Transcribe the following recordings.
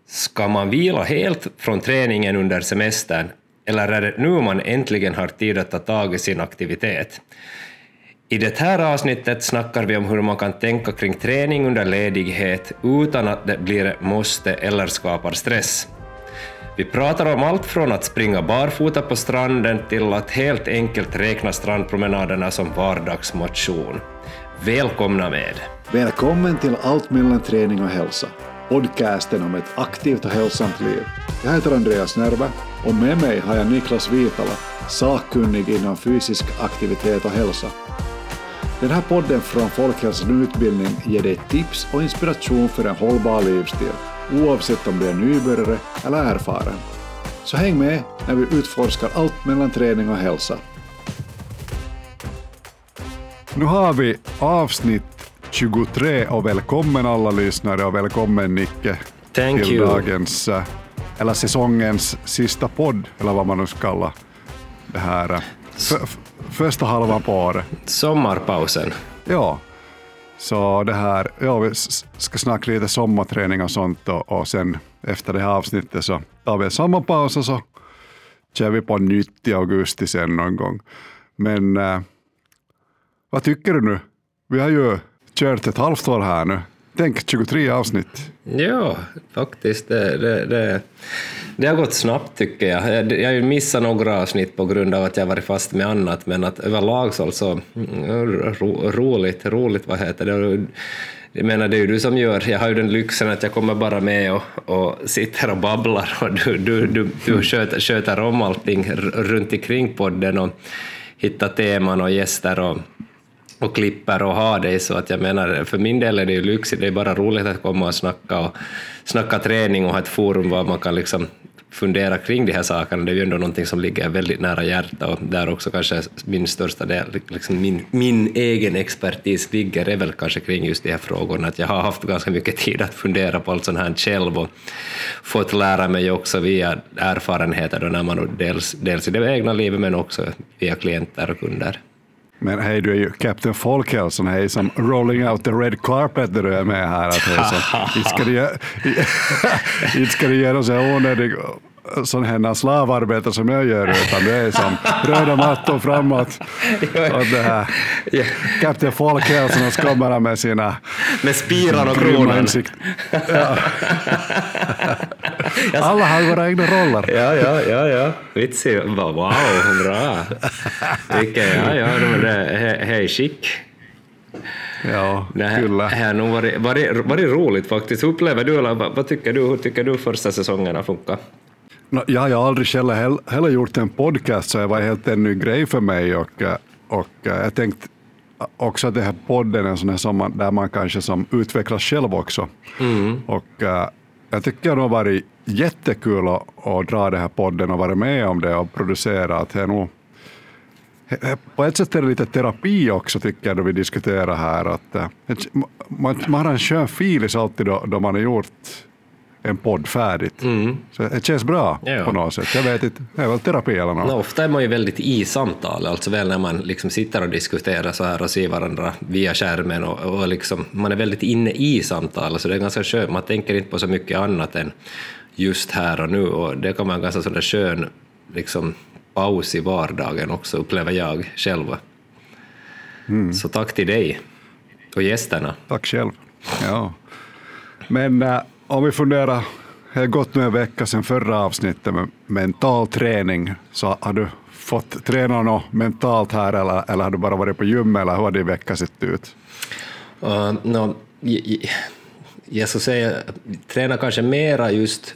Ska man vila helt från träningen under semestern, eller är det nu man äntligen har tid att ta tag i sin aktivitet? I det här avsnittet snackar vi om hur man kan tänka kring träning under ledighet utan att det blir ett måste eller skapar stress. Vi pratar om allt från att springa barfota på stranden till att helt enkelt räkna strandpromenaderna som vardagsmotion. Välkomna med! Välkommen till Allt mellan träning och hälsa, podcasten om ett aktivt och hälsosamt liv. Jag heter Andreas Närve och med mig har jag Niklas Viitala, sakkunnig inom fysisk aktivitet och hälsa. Den här podden från Folkhälsan utbildning ger dig tips och inspiration för en hållbar livsstil, oavsett om du är nybörjare eller erfaren. Så häng med när vi utforskar allt mellan träning och hälsa. Nu har vi avsnitt 23 och välkommen alla lyssnare och välkommen Nicke till dagens, eller säsongens sista podd, eller vad man nu ska kalla det här. Första halvan på året. Sommarpausen. Ja, så det här, ja, vi ska snacka lite sommarträning och sånt och sen efter det här avsnittet så tar vi en sommarpaus och så kör vi på nytt i augusti sen någon gång. Men vad tycker du nu? Vi har ju kört ett halvt år här nu. Tänk 23 avsnitt. Ja, faktiskt. Det har gått snabbt tycker jag. Jag har ju missat några avsnitt på grund av att jag varit fast med annat, men att överlag så roligt, vad heter det? Jag menar, det är ju du som gör. Jag har ju den lyxen att jag kommer bara med och sitter och babblar och du sköter om allting runt omkring podden och hittar teman och gäster och klipper och ha dig, så att jag menar, för min del är det ju lyxigt, det är bara roligt att komma och snacka träning och ha ett forum var man kan liksom fundera kring de här sakerna. Det är ju ändå någonting som ligger väldigt nära hjärta och där också kanske min största del, liksom min egen expertis ligger är väl kanske kring just de här frågorna, att jag har haft ganska mycket tid att fundera på allt sånt här själv och fått lära mig också via erfarenheter då när man dels i det egna livet men också via klienter och kunder. Men hej, du är ju Captain Folkhälsan, hej, som rolling out the red carpet där du är med här. Att inte ska du göra så onödig sån här slavarbete som jag gör, utan det är som röda mattor framåt. Och det här Captain Folkhälsan kommer med sina... Med spiran och kronan. Ja. Alla har våra egna roller. Ja. Vitsig. Wow, bra. Hej, chic. Ja, det här nog varit roligt faktiskt. Hur upplever du, eller vad tycker du? Hur tycker du första säsongen har funkat? Jag har aldrig själv heller gjort en podcast, så det var helt en ny grej för mig och jag tänkte också att det här podden är en sån här där man kanske som utvecklas själv också. Och jag tycker det har varit jättekul att dra det här podden och vara med om det och producera. Att det är nog, på ett sätt är det lite terapi också, tycker jag, då vi diskuterar här. Att man har en skön filis alltid då man har gjort en podd färdigt. Så det känns bra på något sätt. Jag vet inte, det är väl terapi eller något. Ofta är man ju väldigt i samtal, alltså väl när man liksom sitter och diskuterar så här och ser varandra via skärmen och liksom, man är väldigt inne i samtal, så det är ganska skönt. Man tänker inte på så mycket annat än just här och nu, och det kan vara en ganska sån där skön liksom paus i vardagen också, upplever jag själv. Så tack till dig och gästerna. Tack själv. Ja. Men om vi funderar, det har gått nu en vecka sedan förra avsnittet med mental träning, så har du fått träna något mentalt här eller har du bara varit på gym, eller hur har din vecka sett ut? Jag skulle säga träna kanske mera just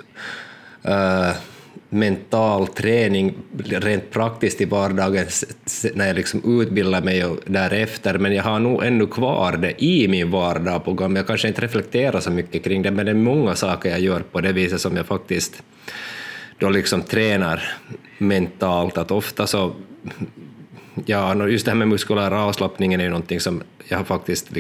mental träning rent praktiskt i vardagen när jag liksom utbildar mig och därefter, men jag har nog ännu kvar det i min vardag på gång. Jag kanske inte reflekterar så mycket kring det, men det är många saker jag gör på det viset som jag faktiskt då liksom tränar mentalt. Att ofta så, ja, just det här med muskulär avslappningen är ju någonting som jag har faktiskt liksom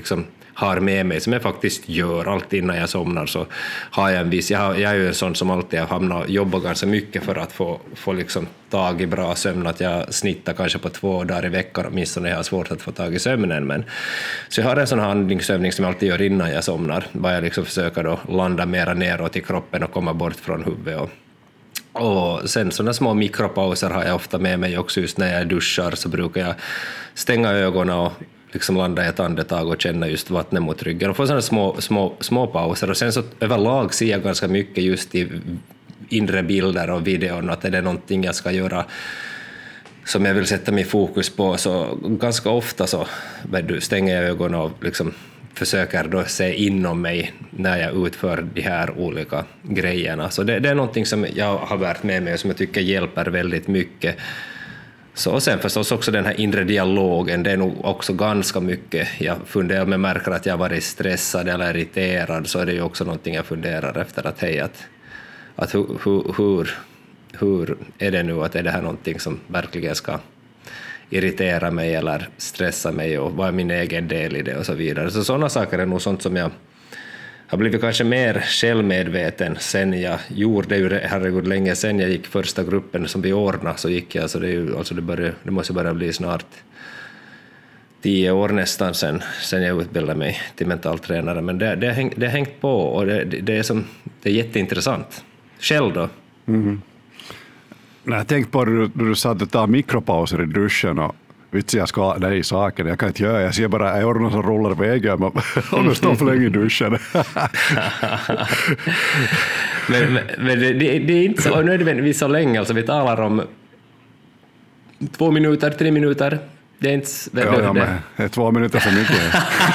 har med mig, som jag faktiskt gör allt innan jag somnar, så har jag en viss, jag är ju en sån som alltid har hamnat och jobbat ganska mycket för att få liksom tag i bra sömn, att jag snittar kanske på 2 dagar i veckan åtminstone, jag har svårt att få tag i sömnen, men så jag har en sån handlingsövning som jag alltid gör innan jag somnar, bara jag liksom försöker då landa mera neråt i kroppen och komma bort från huvudet, och sen sådana små mikropauser har jag ofta med mig också. Just när jag duschar så brukar jag stänga ögonen och liksom landa i ett andetag och känna just vattnet mot ryggen och få sådana små pauser. Och sen så överlag ser jag ganska mycket just i inre bilder och videon att är det någonting jag ska göra som jag vill sätta min fokus på, så ganska ofta så stänger jag ögonen och liksom försöker då se inom mig när jag utför de här olika grejerna. Så det är någonting som jag har varit med mig och som jag tycker hjälper väldigt mycket. Så, och sen förstås också den här inre dialogen, det är nog också ganska mycket. Jag funderar, om jag märker att jag varit stressad eller irriterad, så är det ju också någonting jag funderar efter, att hej, att hur är det nu, att är det här någonting som verkligen ska irritera mig eller stressa mig, och vad är min egen del i det och så vidare. Så sådana saker är nog sånt som jag har blivit kanske mer självmedveten sen jag gjorde. Det är ju herregud länge sen jag gick första gruppen som vi ordnade, så gick jag, så det är ju, alltså det måste börja bli snart 10 år nästan sen jag utbildade mig till mentaltränare, men det har hängt på, och det är jätteintressant. Själv då? Mm. Jag tänkte på det du sa att du tar mikropauser i duschen, och vitsi, jag ska ha dig i saken. Jag kan inte göra, jag ser bara öronen som rullar iväg och du står för länge i duschen. men det är inte så nödvändigtvis så länge, alltså vi talar om 2 minuter, 3 minuter. Det är inte ja, men det är 2 minuter för mycket.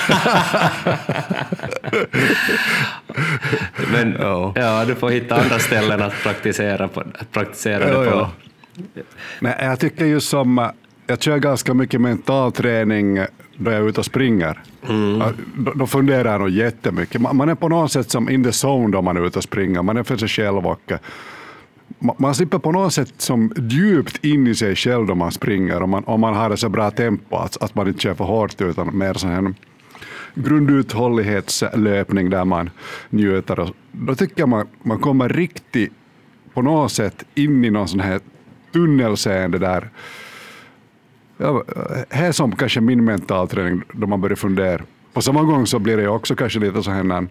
Men ja, du får hitta andra ställen att praktisera det på. Nej, jag tycker ju som jag kör ganska mycket mental träning då jag är ute och springer. Då funderar jag nog jättemycket. Man är på något sätt som in the zone då man är ute och springer. Man är för sig själv, och man slipper på något sätt som djupt in i sig själv då man springer, om man har det så bra tempo att man inte kör för hårt, utan mer sån här grunduthållighetslöpning där man njuter. Och då tycker jag man kommer riktigt på något sätt in i någon sån här tunnelseende där. Ja, här som kanske min mentalträning då man börjar fundera. På samma gång så blir det också kanske lite så här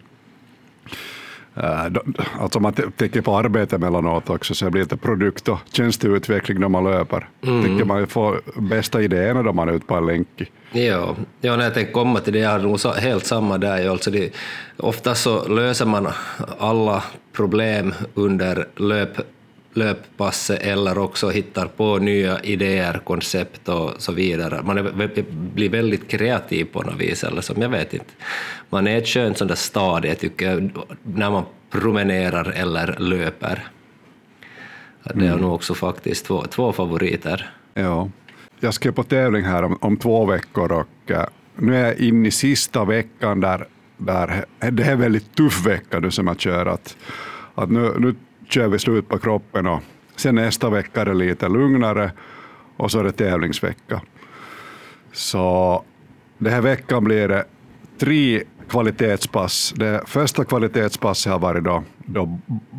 alltså man tänker på arbete mellanåt också, så det blir lite produkt- och tjänsteutveckling när man löper. Tycker man får bästa idéerna då man är ute på en länk. Ja, när jag tänkte komma till det, jag har nog helt samma där. Alltså ofta så löser man alla problem under löppasset, eller också hittar på nya idéer, koncept och så vidare. Man blir väldigt kreativ på något vis, eller som jag vet inte. Man är ett skönt sånt där stadie, tycker jag, när man promenerar eller löper. Det är nog också faktiskt två favoriter. Ja, jag ska på tävling här om 2 veckor, och nu är jag inne i sista veckan där det är en väldigt tuff vecka nu som jag kör, att nu kör vi slut på kroppen, och sen nästa vecka är det lite lugnare, och så är det tävlingsvecka. Så den här veckan blir det 3 kvalitetspass. Det första kvalitetspasset har varit då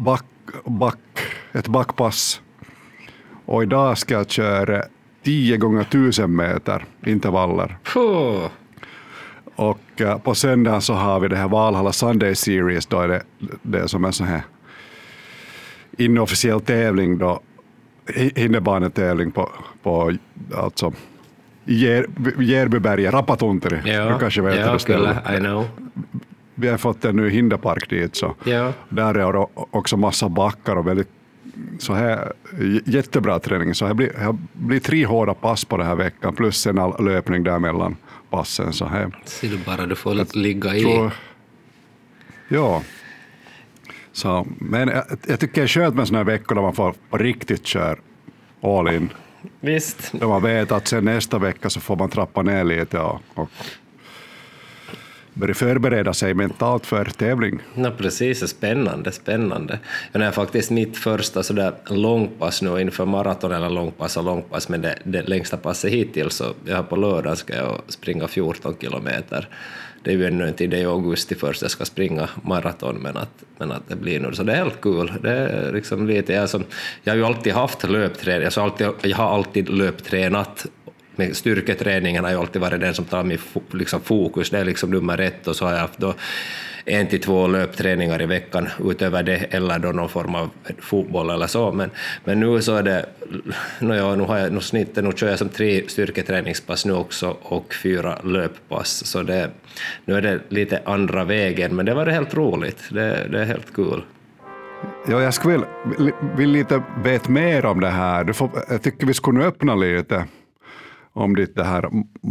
ett backpass, och idag ska jag köra 10 gånger 1000 meter intervaller. Och på söndagen så har vi det här Valhalla Sunday Series, då är det som en sån här inofficiell tävling då, hinderbanetävling på alltså Järbyberget, Rapatunturi. Du kanske vet det stället. I know. Vi har fått en ny hinderpark dit, så där är det också massa backar och väldigt så här jättebra träning. Så det blir 3 hårda pass på den här veckan, plus en all löpning där mellan passen. Så här. Ser du bara, du får lite ligga i. Ja. Så, men jag tycker det är skönt med såna här veckor där man får på riktigt köra all in. Visst. Då man vet att sen nästa vecka så får man trappa ner lite och börja förbereda sig mentalt för tävling. Ja, precis. Spännande. Jag är faktiskt mitt första sådär långpass nu inför maraton, eller långpass, men det längsta passet hittills, så jag har på lördag ska jag springa 14 kilometer. det är ju ännu inte i augusti först jag ska springa maraton, men att det blir nu. Så det är helt kul. Det är liksom lite, jag har ju alltid haft löpträning, jag har alltid löptränat. Med styrketräningen har ju alltid varit den som tar mig liksom fokus, det är liksom nummer 1, och så har jag haft då 1 till 2 löpträningar i veckan utöver det, eller då någon form av fotboll eller så, men nu så är det, nu har jag snittet, nu kör jag som 3 styrketräningspass nu också och 4 löppass, så nu är det lite andra vägen, men det var helt roligt, det är helt kul. Ja, jag skulle vill lite veta mer om det här. Jag tycker vi skulle öppna lite om ditt det här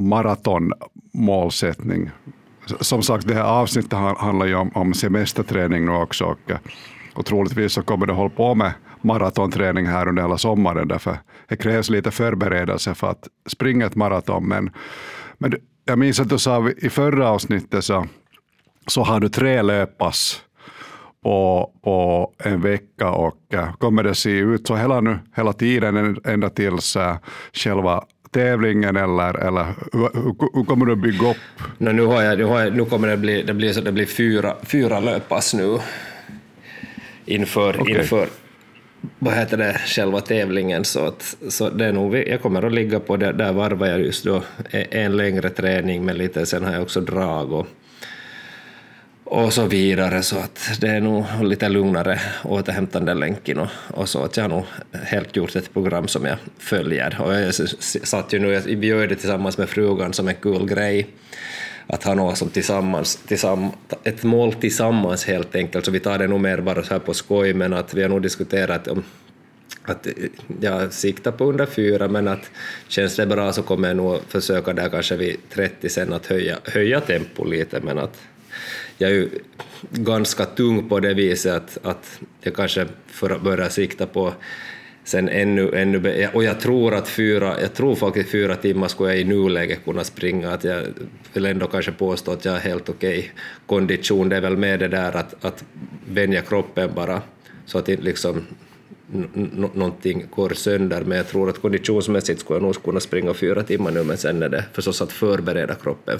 maratonmålsättning. Som sagt, det här avsnittet handlar ju om semesterträning nu också, och troligtvis så kommer det hålla på med maratonträning här under hela sommaren, därför det krävs lite förberedelse för att springa ett maraton. Men jag minns att du sa i förra avsnittet så har du 3 löppass på en vecka, och kommer det se ut så hela tiden ända tills själva tävlingen, eller hur kommer du bygga upp? Nu kommer det blir 4 löppass nu inför vad heter det, själva tävlingen, så det är nog, jag kommer att ligga på det där, varvar jag just då en längre träning, men lite sen har jag också drag och så vidare, så att det är nog lite lugnare återhämtande länken och så, att jag har nog helt gjort ett program som jag följer, och jag satt ju nu, vi gör det tillsammans med frugan som en kul grej, att ha något som tillsammans, ett mål tillsammans helt enkelt, så vi tar det nog mer bara så här på skoj, men att vi har nog diskuterat om att jag siktar på under 4, men att känns det bra så kommer jag nog försöka där kanske vid 30 sen att höja tempo lite, men att jag är ju ganska tung på det viset att jag kanske börjar sikta på sen ännu, och jag tror faktiskt 4 timmar skulle jag i nuläget kunna springa, att jag vill ändå kanske påstå att jag har helt okej kondition. Det är väl med det där att vänja kroppen bara så att inte liksom någonting går sönder, men jag tror att konditionsmässigt skulle jag nog kunna springa 4 timmar nu, men sen är det förstås att förbereda kroppen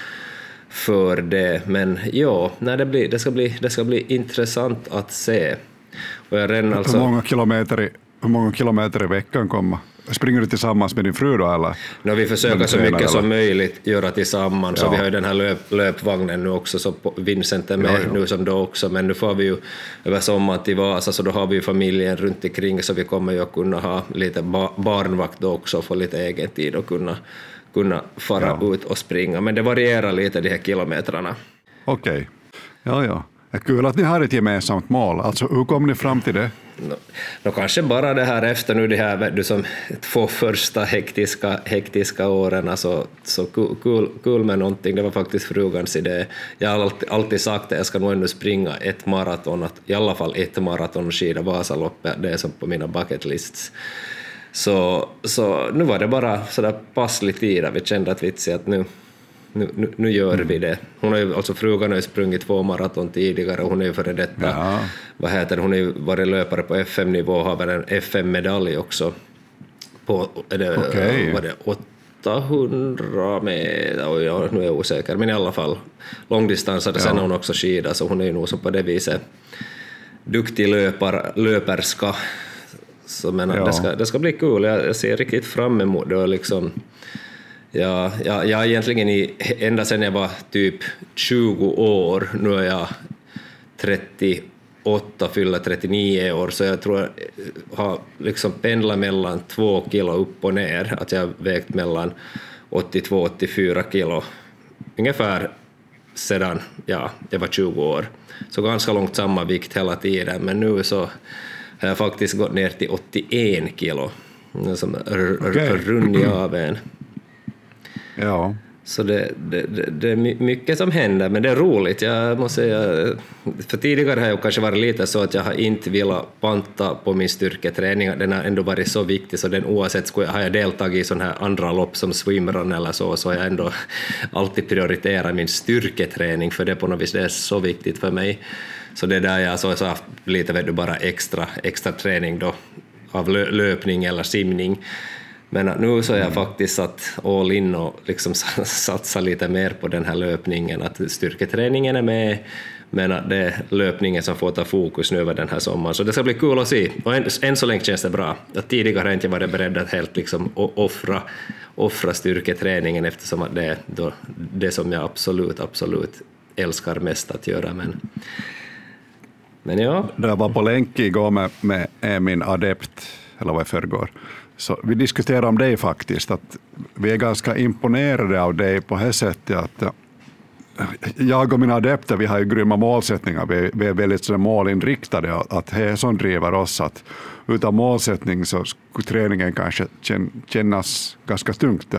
för det. Men ja, det ska bli intressant att se. Och jag redan alltså, hur många kilometer i veckan kommer? Springer du tillsammans med din fru då, eller? Vi försöker så mycket som möjligt göra tillsammans, så vi har ju den här löpvagnen nu också, så Vincent är med nu som då också, men nu får vi ju över sommaren till Vasa, så då har vi ju familjen runt omkring, så vi kommer ju att kunna ha lite barnvakt då också, få lite egen tid och kunna fara ut och springa, men det varierar lite de här kilometrarna. Okej. Ja. Det är kul att ni har ett gemensamt mål. Alltså, hur kom ni fram till det? Kanske bara det här efter nu, det här som 2 första hektiska åren, så kul med någonting. Det var faktiskt frugans idé. Jag har alltid sagt att jag ska nog ändå springa ett maraton, i alla fall ett maraton och skida Vasaloppet, det är som på mina bucket lists. Så nu var det bara sådär passlig tid, vi kände att nu gör vi det. Frugan har ju sprungit 2 maraton tidigare, och hon är ju före detta, hon har ju varit löpare på FM-nivå och har väl en FM-medalj också på, var det 800 meter, nu är jag osäker, men i alla fall långdistansare, sen har hon också skida, så hon är ju nog så på det viset duktig löperska. Så det ska bli kul, jag ser riktigt fram emot det, och liksom jag egentligen ända sedan jag var typ 20 år, nu är jag 38, fyller 39 år, så jag tror jag har liksom pendlat mellan 2 kilo upp och ner, att jag har vägt mellan 82-84 kilo ungefär sedan jag var 20 år, så ganska långt samma vikt hela tiden, men nu så har jag faktiskt gått ner till 81 kilo, som runnit av en. Ja. Så det är mycket som händer, men det är roligt. Jag måste säga, för tidigare har jag kanske varit lite så att jag har inte velat panta på min styrketräning. Den har ändå varit så viktig, så den oavsett har jag deltagit i sådana här andra lopp som swimrun eller så har jag ändå alltid prioriterat min styrketräning, för det på något vis det är så viktigt för mig. Så det är där jag så har haft lite bara extra träning då av löpning eller simning. Men nu så är jag faktiskt satt all in och liksom satsa lite mer på den här löpningen, att styrketräningen är med, men att det är löpningen som får ta fokus nu över den här sommaren. Så det ska bli kul att se. Och än så länge känns det bra. Att tidigare har jag inte varit beredd att helt liksom offra styrketräningen, eftersom att det är det som jag absolut älskar mest att göra. Men ja. Jag var på länk igår med min adept, eller vad jag förgår. Så vi diskuterar om dig faktiskt, att vi är ganska imponerade av dig på det sättet att jag och mina adepter, vi har ju grymma målsättningar, vi är väldigt målinriktade, att det är som driver oss, att utan målsättning så skulle träningen kanske kännas ganska tungt.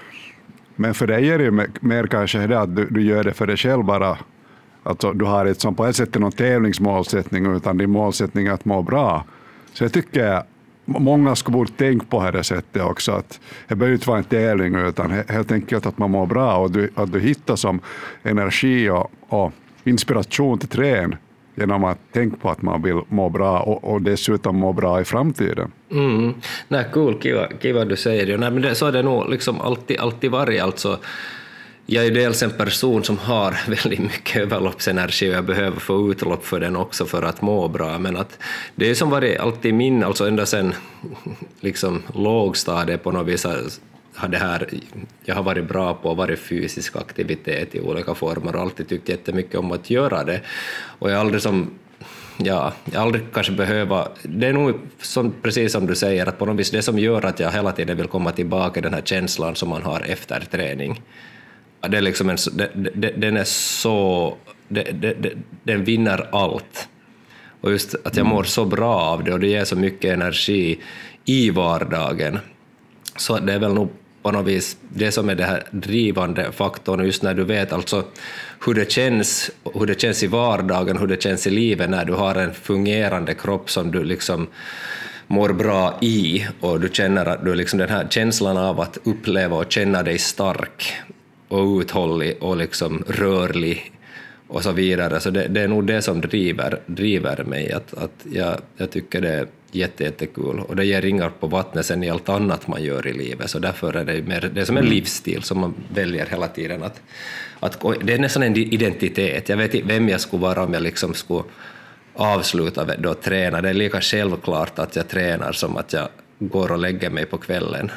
Men för dig är det mer kanske det att du gör det för dig själv bara, alltså du har ett som på ett sätt någon tävlingsmålsättning, utan din målsättning är att må bra. Så jag tycker många skulle borde tänka på det sättet också, att det behöver inte vara en tävling, utan helt enkelt att man mår bra och att du hittar som energi och inspiration till träning genom att tänka på att man vill må bra och dessutom må bra i framtiden. Nej, cool, kiva du säger det. Nej, men så är det nog liksom alltid varit. Alltså, jag är ju dels en person som har väldigt mycket överloppsenergi och jag behöver få utlopp för den också för att må bra, men att det är som varit alltid min, alltså ända sedan liksom lågstadiet på något vis har det här, jag har varit bra på att vara fysisk aktivitet i olika former och alltid tyckt jättemycket om att göra det, och jag aldrig jag aldrig kanske behöva, det är nog precis som du säger, att på något vis det som gör att jag hela tiden vill komma tillbaka, den här känslan som man har efter träning. Det är liksom den är så, den vinner allt. Och just att jag mår så bra av det och det ger så mycket energi i vardagen. Så det är väl nog på något vis det som är det här drivande faktorn, just när du vet alltså hur det känns i vardagen, hur det känns i livet när du har en fungerande kropp som du liksom mår bra i, och du känner att du liksom den här känslan av att uppleva och känna dig stark och uthållig och liksom rörlig och så vidare. Så det är nog det som driver mig, att jag tycker det är jättekul, och det ger ringar på vattnet sen i allt annat man gör i livet, så därför är det mer, det är som en livsstil som man väljer hela tiden, att det är nästan en identitet. Jag vet inte vem jag skulle vara om jag liksom skulle avsluta då träna. Det är lika självklart att jag tränar som att jag går och lägger mig på kvällen.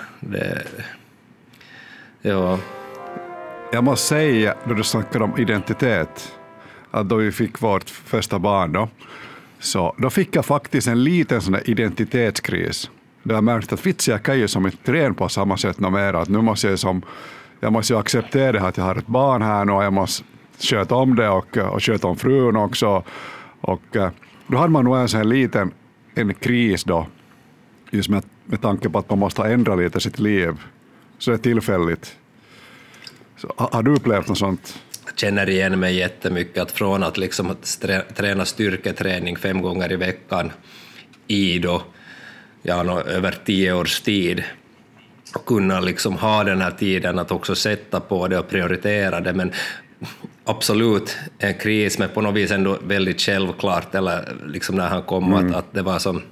Ja. Jag måste säga, då du snackar om identitet, att då vi fick vårt första barn så då fick jag faktiskt en liten sån där identitetskris. Då jag märkte att jag kan ju som inte träna på samma sätt mer, att nu måste jag måste ju acceptera att jag har ett barn här nu och jag måste sköta om det och sköta om frun också. Och då hade man nog en sån här liten kris då, just med tanke på att man måste ändra lite sitt liv. Så det är tillfälligt. Så, har du upplevt något sånt? Jag känner igen mig jättemycket, att från att liksom träna styrketräning 5 gånger i veckan i då, över 10 års tid, och kunna liksom ha den här tiden att också sätta på det och prioritera det, men absolut en kris, men på något vis ändå väldigt självklart, eller liksom när han kom att det var som,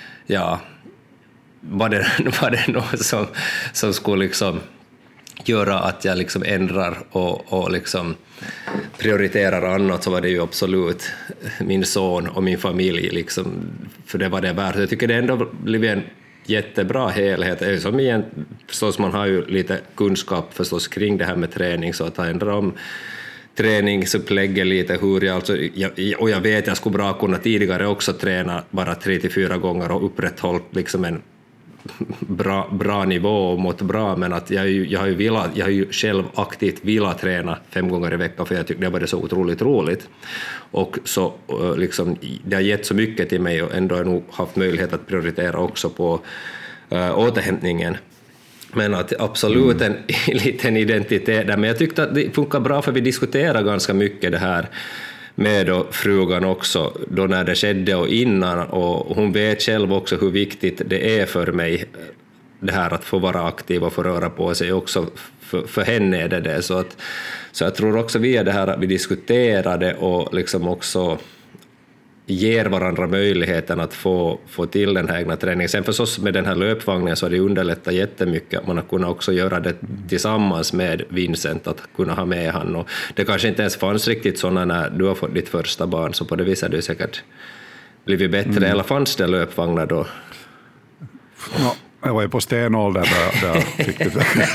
var det något som skulle liksom göra att jag liksom ändrar och liksom prioriterar annat, så var det ju absolut min son och min familj liksom, för det var det värt. Jag tycker det ändå blivit en jättebra helhet. Det är som igen, förstås man har ju lite kunskap förstås kring det här med träning, så att ändra om träningsupplägget lite hur och jag vet jag skulle bra kunna tidigare också träna bara 3-4 gånger och upprätthållit liksom en bra nivå och mått bra, men att jag har ju själv aktivt velat träna 5 gånger i veckan, för jag tyckte det var så otroligt roligt, och så liksom det har gett så mycket till mig, och ändå har jag nog haft möjlighet att prioritera också på återhämtningen. Men att absolut en liten identitet där, men jag tyckte att det funkar bra, för vi diskuterar ganska mycket det här med då frugan också, då när det skedde och innan, och hon vet själv också hur viktigt det är för mig det här att få vara aktiv och få röra på sig också, för henne är det. Så jag tror också via det här att vi diskuterade och liksom också ger varandra möjligheten att få till den här egna träningen. Sen förstås med den här löpvagnen så har det underlättat jättemycket. Man har kunnat också göra det tillsammans med Vincent, att kunna ha med han. Och det kanske inte ens fanns riktigt sådana när du har fått ditt första barn, så på det viset har det säkert blivit bättre. Eller fanns det löpvagnar då? Ja, jag var ju på stenåldern där riktigt.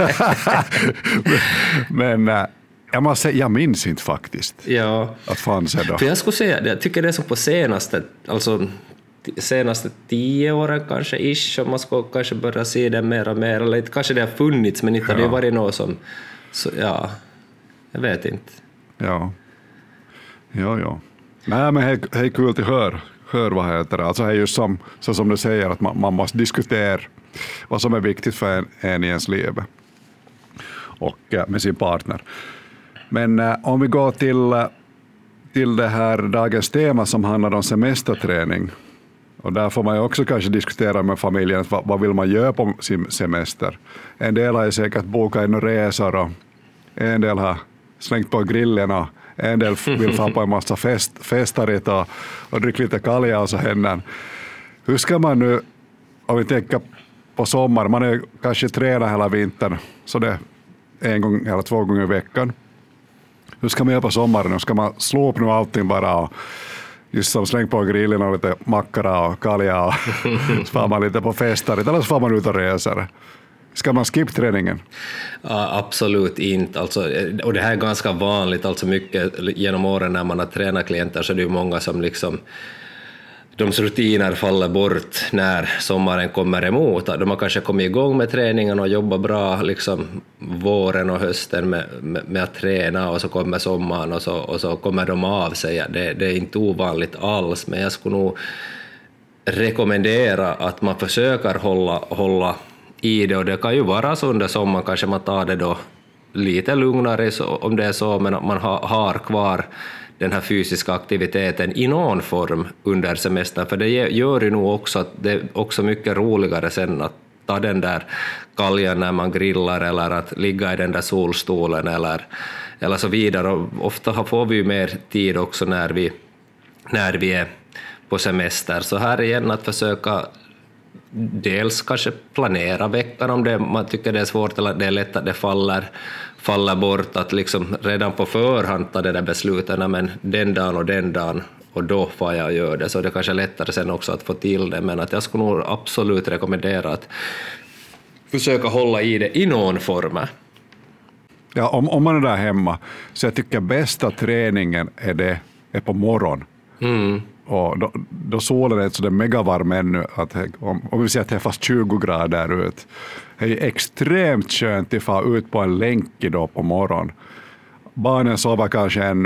Men jag måste säga, jag minns inte faktiskt att fanns det då. För jag skulle säga, jag tycker det är så på senaste 10 åren kanske ish, och man ska kanske börja se det mer och mer, eller kanske det har funnits, men inte har det varit något som, så, jag vet inte. Ja. Nej, men det är kul att hör vad heter det. Alltså det är just som du säger, att man måste diskutera vad som är viktigt för en i ens liv och med sin partner. Men om vi går till det här dagens tema som handlar om semesterträning, och där får man ju också kanske diskutera med familjen vad vill man göra på sin semester. En del har ju säkert bokat in resor, och en del har slängt på grillen, och en del vill få på en massa festarit och dricka lite kalja och så händer. Hur ska man nu, om vi tänker på sommar, man är kanske tränar hela vintern, så det är 1 gång eller 2 gånger i veckan. Hur ska man göra på sommaren? Ska man slå upp nu allting bara och just som släng på grillen och lite mackara och kalja och så får man lite på festarit, eller så får man ut och reser? Ska man skippa träningen? Absolut inte. Alltså, och det här är ganska vanligt, alltså mycket genom åren när man har tränat klienter, så det är många som liksom de rutiner faller bort när sommaren kommer emot. De har kanske kommit igång med träningen och jobbat bra liksom våren och hösten med att träna, och så kommer sommaren och så kommer de av sig. Det är inte ovanligt alls, men jag skulle nog rekommendera att man försöker hålla i det, och det kan ju vara så under sommaren, kanske man tar det då lite lugnare om det är så, men att man har kvar den här fysiska aktiviteten i någon form under semestern, för det gör ju nog också att det är också mycket roligare sen att ta den där kaljan när man grillar, eller att ligga i den där solstolen eller så vidare. Och ofta får vi ju mer tid också när vi är på semester, så här igen att försöka dels kanske planera veckan om man tycker det är svårt, eller det är lätt att det faller bort, att liksom redan på förhand ta det där besluten, men den dagen och då får jag göra det, så det kanske är lättare sen också att få till det. Men att jag skulle nog absolut rekommendera att försöka hålla i det i någon form. Ja, om man är där hemma, så jag tycker bästa träningen är på morgon. Och då solen är så det är megavarm ännu, att om vi säger att det är fast 20 grader ut, det är extremt skönt att få ut på en länk då på morgon. Barnen sover kanske ännu,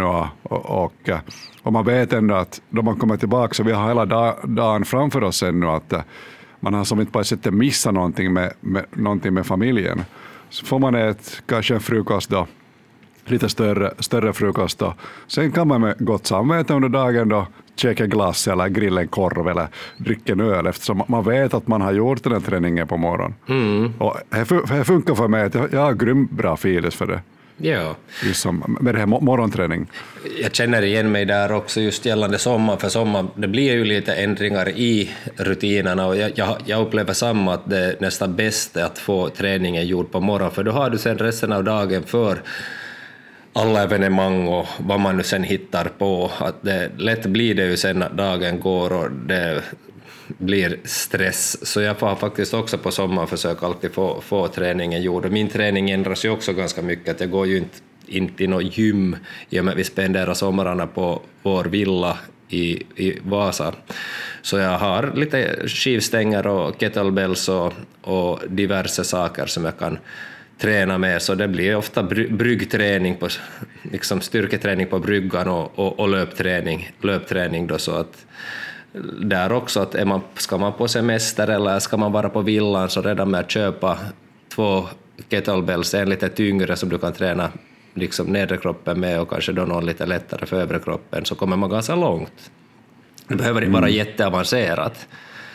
och man vet ändå att då man kommer tillbaka så vi har hela dagen framför oss ännu, att man har som inte på ett sätt missat någonting med familjen. Så får man kanske en frukost då, lite större frukost då. Sen kan man med gott samvete under dagen då käka glass eller grilla en korv eller dricka en öl, eftersom man vet att man har gjort den här träningen på morgonen. Och det funkar för mig, att jag har grym bra feeling för det. Ja. Just med det här morgonträning. Jag känner igen mig där också just gällande sommar, för sommar det blir ju lite ändringar i rutinerna, och jag upplever samma, att det är nästan bäst att få träningen gjord på morgonen, för då har du sen resten av dagen för alla evenemang och vad man nu sen hittar på. Att det lätt blir det ju sen att dagen går och det blir stress. Så jag får faktiskt också på sommaren försöka alltid få träningen gjord. Och min träning ändras ju också ganska mycket. Att jag går ju inte i något gym i och med att vi spenderar sommarna på vår villa i Vasa. Så jag har lite skivstänger och kettlebells och diverse saker som jag kan träna med, så det blir ofta bryggträning, liksom styrketräning på bryggan och löpträning då, så att där också att ska man på semester eller ska man vara på villan, så redan med att köpa 2 kettlebells, en lite tyngre som du kan träna liksom nedre kroppen med, och kanske då någon lite lättare för övre kroppen, så kommer man ganska långt. Det behöver inte vara jätteavancerat.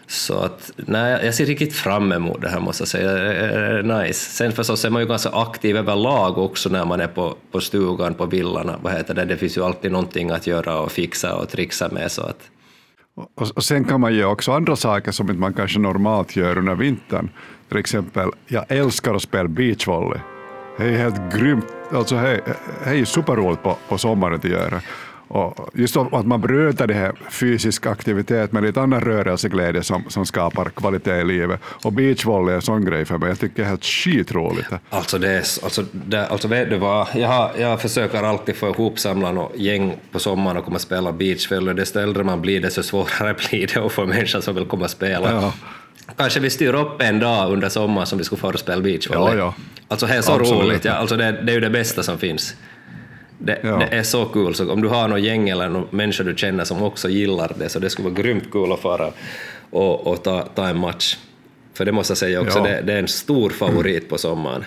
Så att, nej, jag ser riktigt fram emot det här, måste jag säga. Det är nice. Sen förstås är man ju ganska aktiv överlag också när man är på stugan, på villarna. Vad heter det? Det finns ju alltid någonting att göra och fixa och trixa med. Så att... och sen kan man ju också andra saker som inte man kanske normalt gör under vintern. Till exempel, jag älskar att spela beachvolley. Det är helt grymt. Alltså, det är ju superroligt på sommaren att göra. Och just att man brötar det här fysisk aktivitet med lite annan rörelseglädje som skapar kvalitet i livet. Och beachvolley är en sån grej för mig. Jag tycker det är helt skitroligt. Alltså vet du vad? Jag försöker alltid få ihopsamla något gäng på sommaren och komma och spela beachvolley. Desto äldre man blir, desto svårare blir det att få människor som vill komma och spela. Ja. Kanske vi styr upp en dag under sommaren som vi skulle få spela beachvolley. Ja. Alltså det är så roligt. Ja. Alltså det är ju det bästa som finns. Det är så kul, så om du har någon gäng eller någon människa du känner som också gillar det, så det skulle vara grymt kul att fara och ta en match. För det måste jag säga också, det är en stor favorit på sommaren.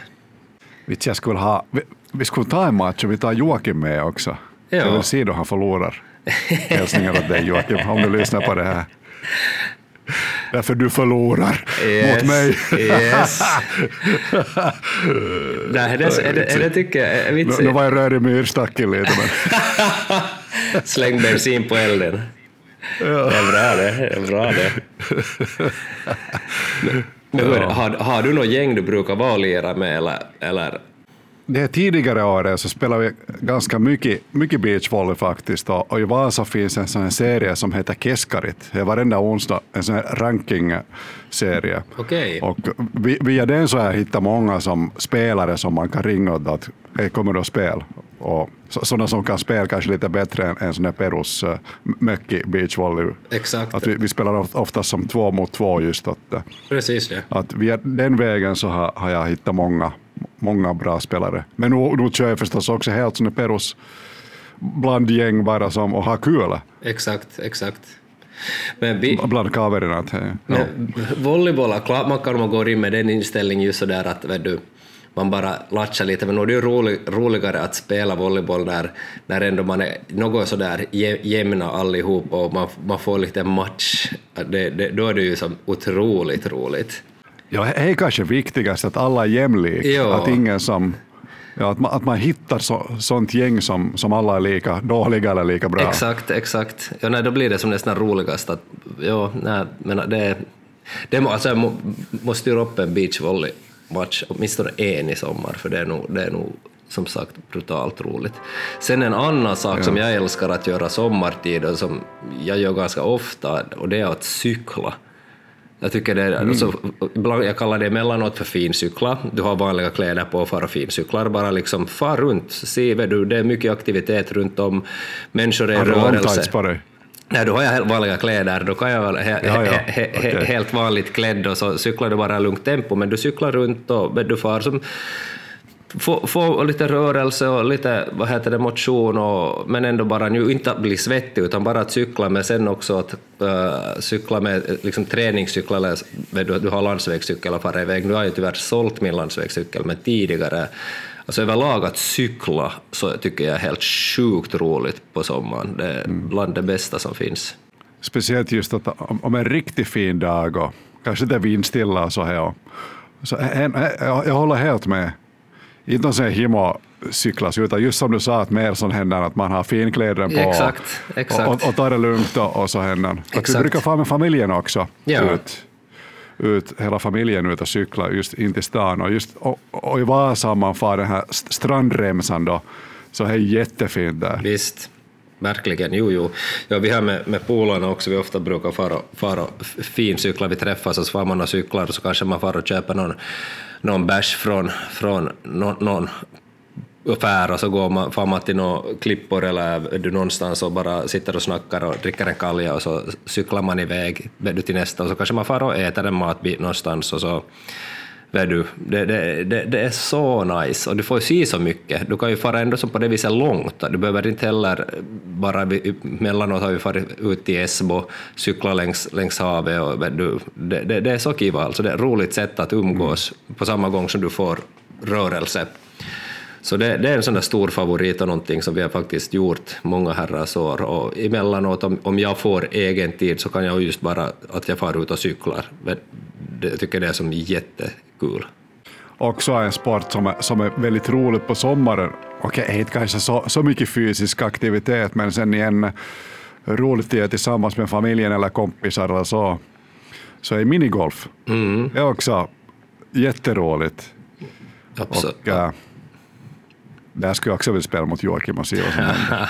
Vi skulle ta en match och vi tar Joakim med också. Ja. Jag vill se då han förlorar. Hälsningar åt dig Joakim, om du lyssnar på det här. Därför du förlorar mot mig. Yes. Nej, det tycker jag är vitsigt. Nu var jag rörig myrstacken lite. Men... Släng bensin på elden. Ja. Det är bra det. Men, har du någon gäng du brukar vara och lira med eller? Det här tidigare året så spelar vi ganska mycket beachvolley faktiskt, och i Vasa finns en sån här serie som heter Keskarit. Det är varenda onsdag en sån här ranking-serie. Okay. Och via den så har jag hittat många som spelare som man kan ringa och att hej, kommer du att spela? Och sådana som kan spela kanske lite bättre än sån här Perus möcki beachvolley. Exakt. Att vi spelar ofta som 2 mot 2 just att, precis det. Att via den vägen så har jag hittat många bra spelare. Men nu kör jag förstås också helt sån Perus blandgäng bara som och ha kul. Exakt. Men bland kaverna. Volleyboll, klart man kan gå in med den inställningen just sådär att man bara latchar lite, men nu är det ju roligare att spela volleyboll när ändå man är något sådär jämna allihop och man får lite match. Då är det ju som otroligt roligt. Ja, det är kanske viktigast att alla är jämlika. Att ingen som... Ja, att man hittar sånt gäng som alla är lika dåliga eller lika bra. Exakt. Ja, nej, då blir det som nästan roligast. Att, alltså jag måste göra upp en beachvolley-match, åtminstone en i sommar, för det är nog som sagt brutalt roligt. Sen en annan sak som jag älskar att göra sommartid och som jag gör ganska ofta, och det är att cykla. Jag tycker det alltså, jag kallar det emellanåt för fincykla. Du har vanliga kläder på och far och fincyklar. Bara liksom far runt. Se, det är mycket aktivitet runt om. Människor är i rörelse. Nej, då har jag vanliga kläder. Då kan jag vara helt vanligt klädd och så cyklar du bara lugnt tempo. Men du cyklar runt och du far som... Få lite rörelse och lite motion, men ändå bara nu inte bli svettig utan bara att cykla, men sen också att cykla med liksom träningscykla, eller du har landsvägscykel och fara iväg. Nu har jag tyvärr sålt min landsvägscykel, men tidigare alltså överlag att cykla så tycker jag är helt sjukt roligt på sommaren. Det är bland det bästa som finns. Speciellt just att om en riktigt fin dag och kanske det är vindstilla och så här. Så jag håller helt med. Inte någon sån här himo-cyklas, utan just som du sa, att mer sån händer att man har finkläder på exakt. Och tar det lugnt och så händer. Vi brukar få med familjen också ut hela familjen ut och cykla just in till stan. Och i Vasa man får den här strandremsan då, så är det jättefint där. Visst. Verkligen, jo. Ja, vi har med polarna också, vi ofta brukar fara fincykla, vi träffas och så får man och cyklar och så kanske man far och köper någon bärs från någon affär och så får man till några klippor eller du någonstans och bara sitter och snackar och dricker en kalja och så cyklar man iväg till nästa och så kanske man far och äter en matbit någonstans och så det är så nice och du får ju se så mycket. Du kan ju fara ändå som på det viset långt. Du behöver inte heller bara mellanåt har vi farit ut till Esbo, cykla längs havet och det är så kiva. Alltså det är ett roligt sätt att umgås på samma gång som du får rörelse. Så det är en sån där stor favorit och någonting som vi har faktiskt gjort många herrars år. Och emellanåt om jag får egen tid så kan jag just bara att jag far ut och cyklar. Jag tycker det är som jättekul. Också en sport som är väldigt roligt på sommaren. Okej, inte kanske så mycket fysisk aktivitet, men sen igen roligt att göra tillsammans med familjen eller kompisar eller så är minigolf. Det är också jätteroligt. Absolut. Och där skulle jag också vilja spela mot Joakim och se vad som händer.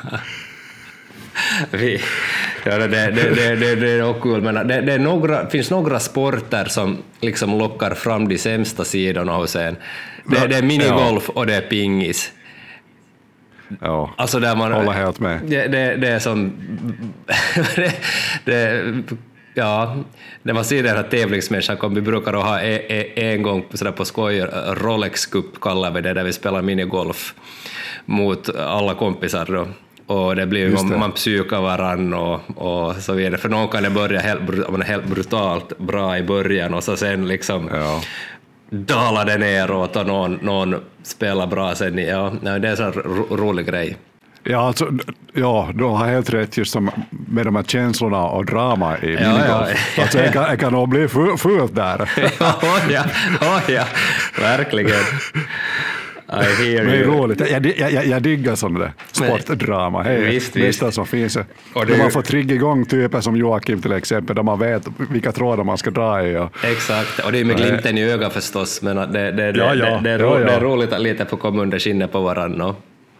Det är nog kul, men det finns några sporter som liksom lockar fram de sämsta sidorna hos en. Det är minigolf och det är pingis. Ja, alltså där man håller helt med. Det är som ja, när man ser den här tävlingsmänniskan vi brukar ha en gång sådär på skoj, Rolex Cup kallar vi det, där vi spelar minigolf mot alla kompisar då. Och det blir man psykar varann och så vidare, för någon kan det börja helt brutalt bra i början och så sen liksom dalar det neråt och någon spelar bra sen. Det är en sån rolig grej. Ja, alltså, du har helt rätt just som med de här känslorna och drama i minigolf. Alltså, jag kan nog bli fult där. ja, verkligen. Det är roligt. Jag diggar sådana där sportdrama. Visst. Som finns. Då man får trigga igång typer som Joakim till exempel, där man vet vilka trådar man ska dra i. Exakt, och det är med glimten i ögat förstås, men det är roligt att lite få komma under skinnet på varandra.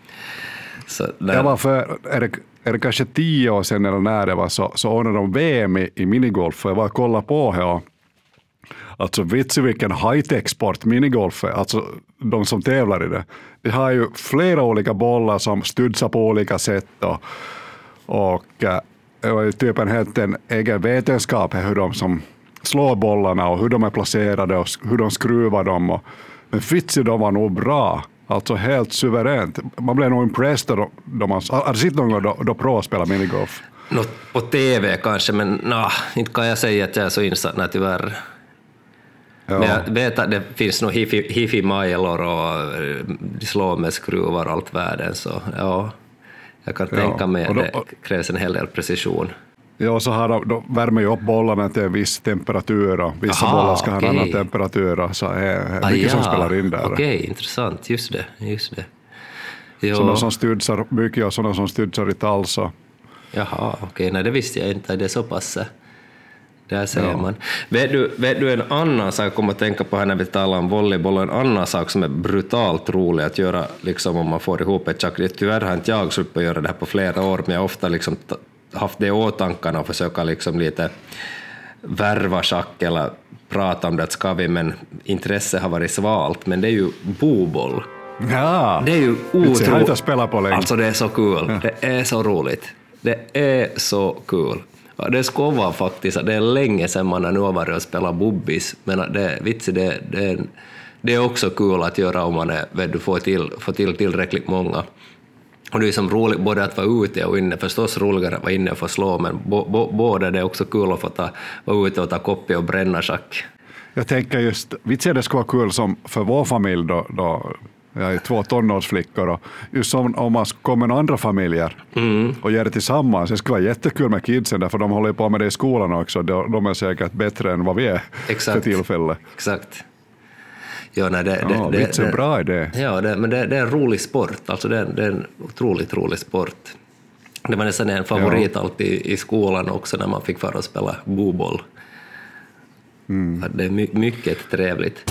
Jag var är det kanske 10 år sedan eller när det var så ordnade de VM i minigolf, och jag var och kollade på här. Alltså vitsi vilken high-tech-sport minigolf är, alltså de som tävlar i det. De har ju flera olika bollar som studsar på olika sätt och det var ju typ en egen vetenskap hur de som slår bollarna och hur de är placerade och hur de skruvar dem. Men vitsi, de var nog bra. Alltså helt suveränt. Man blev nog impressed då man har sett någon gång då pro spelar minigolf. Något på TV kanske, men inte kan jag säga att jag är så insatt tyvärr. Ja. Men jag vet att det finns nog hifi-majlor och de slår med skruvar och allt världen, så jag kan tänka mig att det krävs en hel del precision. Ja, så här, då värmer ju upp bollarna till en viss temperatur och vissa bollar ska ha en annan temperatur, så är mycket som spelar in där. Okej, intressant, just det. Jo. Sådana som studsar mycket och sådana som studsar i tall. Så. Jaha, okej, nej det visste jag inte, det är så pass. Där säger man. Vet du en annan sak jag kommer att tänka på här när vi talar om volleyboll, en annan sak som är brutalt rolig att göra liksom om man får ihop ett schack. Tyvärr har inte jag sluppit göra det här på flera år, men jag har ofta liksom haft det i åtankarna och försöka liksom lite värva schack eller prata om det, ska vi, men intresse har varit svalt, men det är ju boboll. Ja, det är ju otroligt. Att spela på länge. Alltså det är så kul. Ja. Det är så roligt. Det är så kul. Ja, det ska vara faktiskt, det är länge sedan man nu har varit och spelat bubbis, men det är också kul att göra om man får till tillräckligt många. Och det är som roligt både att vara ute och inne, förstås roligare att vara inne och få slå, men båda det är också kul att få vara ute och ta koppi och bränna schack. Jag tänker just, det skulle vara kul som för vår familj då jag är 2 tonårsflickor, och just som om man kommer med andra familjer och gör det tillsammans. Det skulle vara jättekul med kidsen där, för de håller på med det i skolan också. De är säkert bättre än vad vi är för tillfället. Exakt. Ja, nej, det är en bra idé. Ja, men det är en rolig sport. Alltså det är en otroligt rolig sport. Det var nästan en favorit alltid i skolan också när man fick fara och spela boboll. Det är mycket trevligt.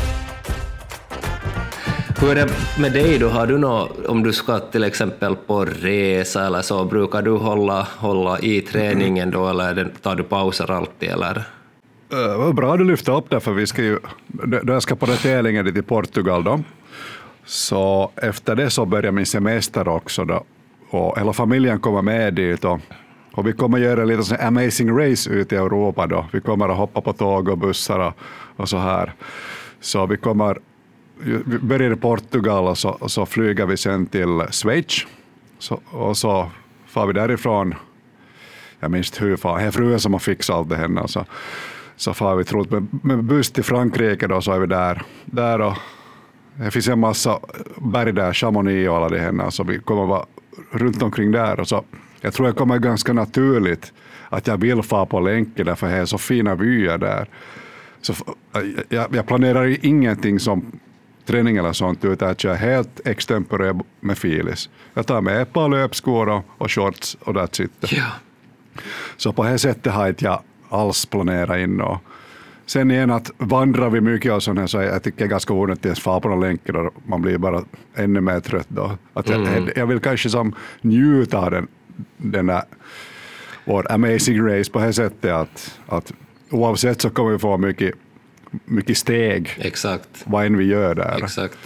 Hur är det med dig då? Har du om du ska till exempel på resa eller så, brukar du hålla i träningen då, eller tar du pauser alltid, eller? Det var bra du lyfte upp det, för vi ska ju, då jag ska på den tävlingen dit i Portugal då, så efter det så börjar min semester också då, och hela familjen kommer med dit och vi kommer göra lite sån amazing race ut i Europa då. Vi kommer att hoppa på tåg och bussar och så här. Så vi börjar i Portugal och så flyger vi sen till Schweiz. Och så far vi därifrån. Jag minns hur far. Det är fruen som har fixat allt det henne. Så far vi troligt med buss till Frankrike då, så är vi där och Det finns en massa berg där, Chamonix och alla det här, så vi kommer vara runt omkring där. Och så, jag tror det kommer ganska naturligt att jag vill få på länken därför det är så fina vyer där. Så jag planerar ingenting som träning eller sånt, utan att jag är helt extemporär med filis. Jag tar med ett par löpskor och shorts och that's it. Ja. Så på det sättet har inte jag alls planerat in. Och sen igen att vandrar vi mycket och sånt här, så jag tycker det är ganska onödigt att ens få på någon länk och man blir bara ännu mer trött då. Att jag vill kanske som njuta av den där vår amazing race på det sättet att oavsett så kommer vi få mycket steg. Exakt. Vad än vi gör där. Exakt.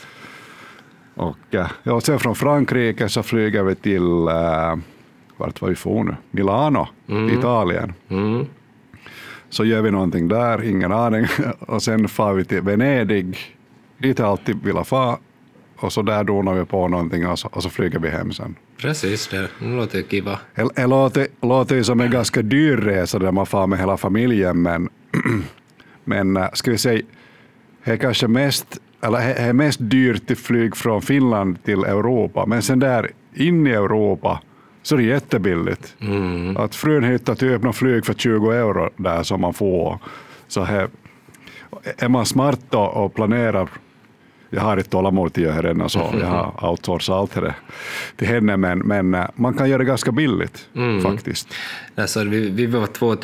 Och sen från Frankrike så flyger vi till vart var vi får nu? Milano, Italien. Mm. Så gör vi någonting där, ingen aning. Och sen far vi till Venedig, dit jag alltid vill ha. Och så där donar vi på någonting och så flyger vi hem sen. Precis, det låter kiva. Det låter ju som en ganska dyr resa där man far med hela familjen, men ska vi säga, det är kanske mest dyrt till flyg från Finland till Europa, men sen där in i Europa så är det jättebilligt. Att frun hittar typ någon flyg för 20 euro där som man får. Så här, är man smart och planerar, jag har ett tålamod till det redan, så jag har outsourcat allt det till henne, men man kan göra det ganska billigt faktiskt. Alltså, vi var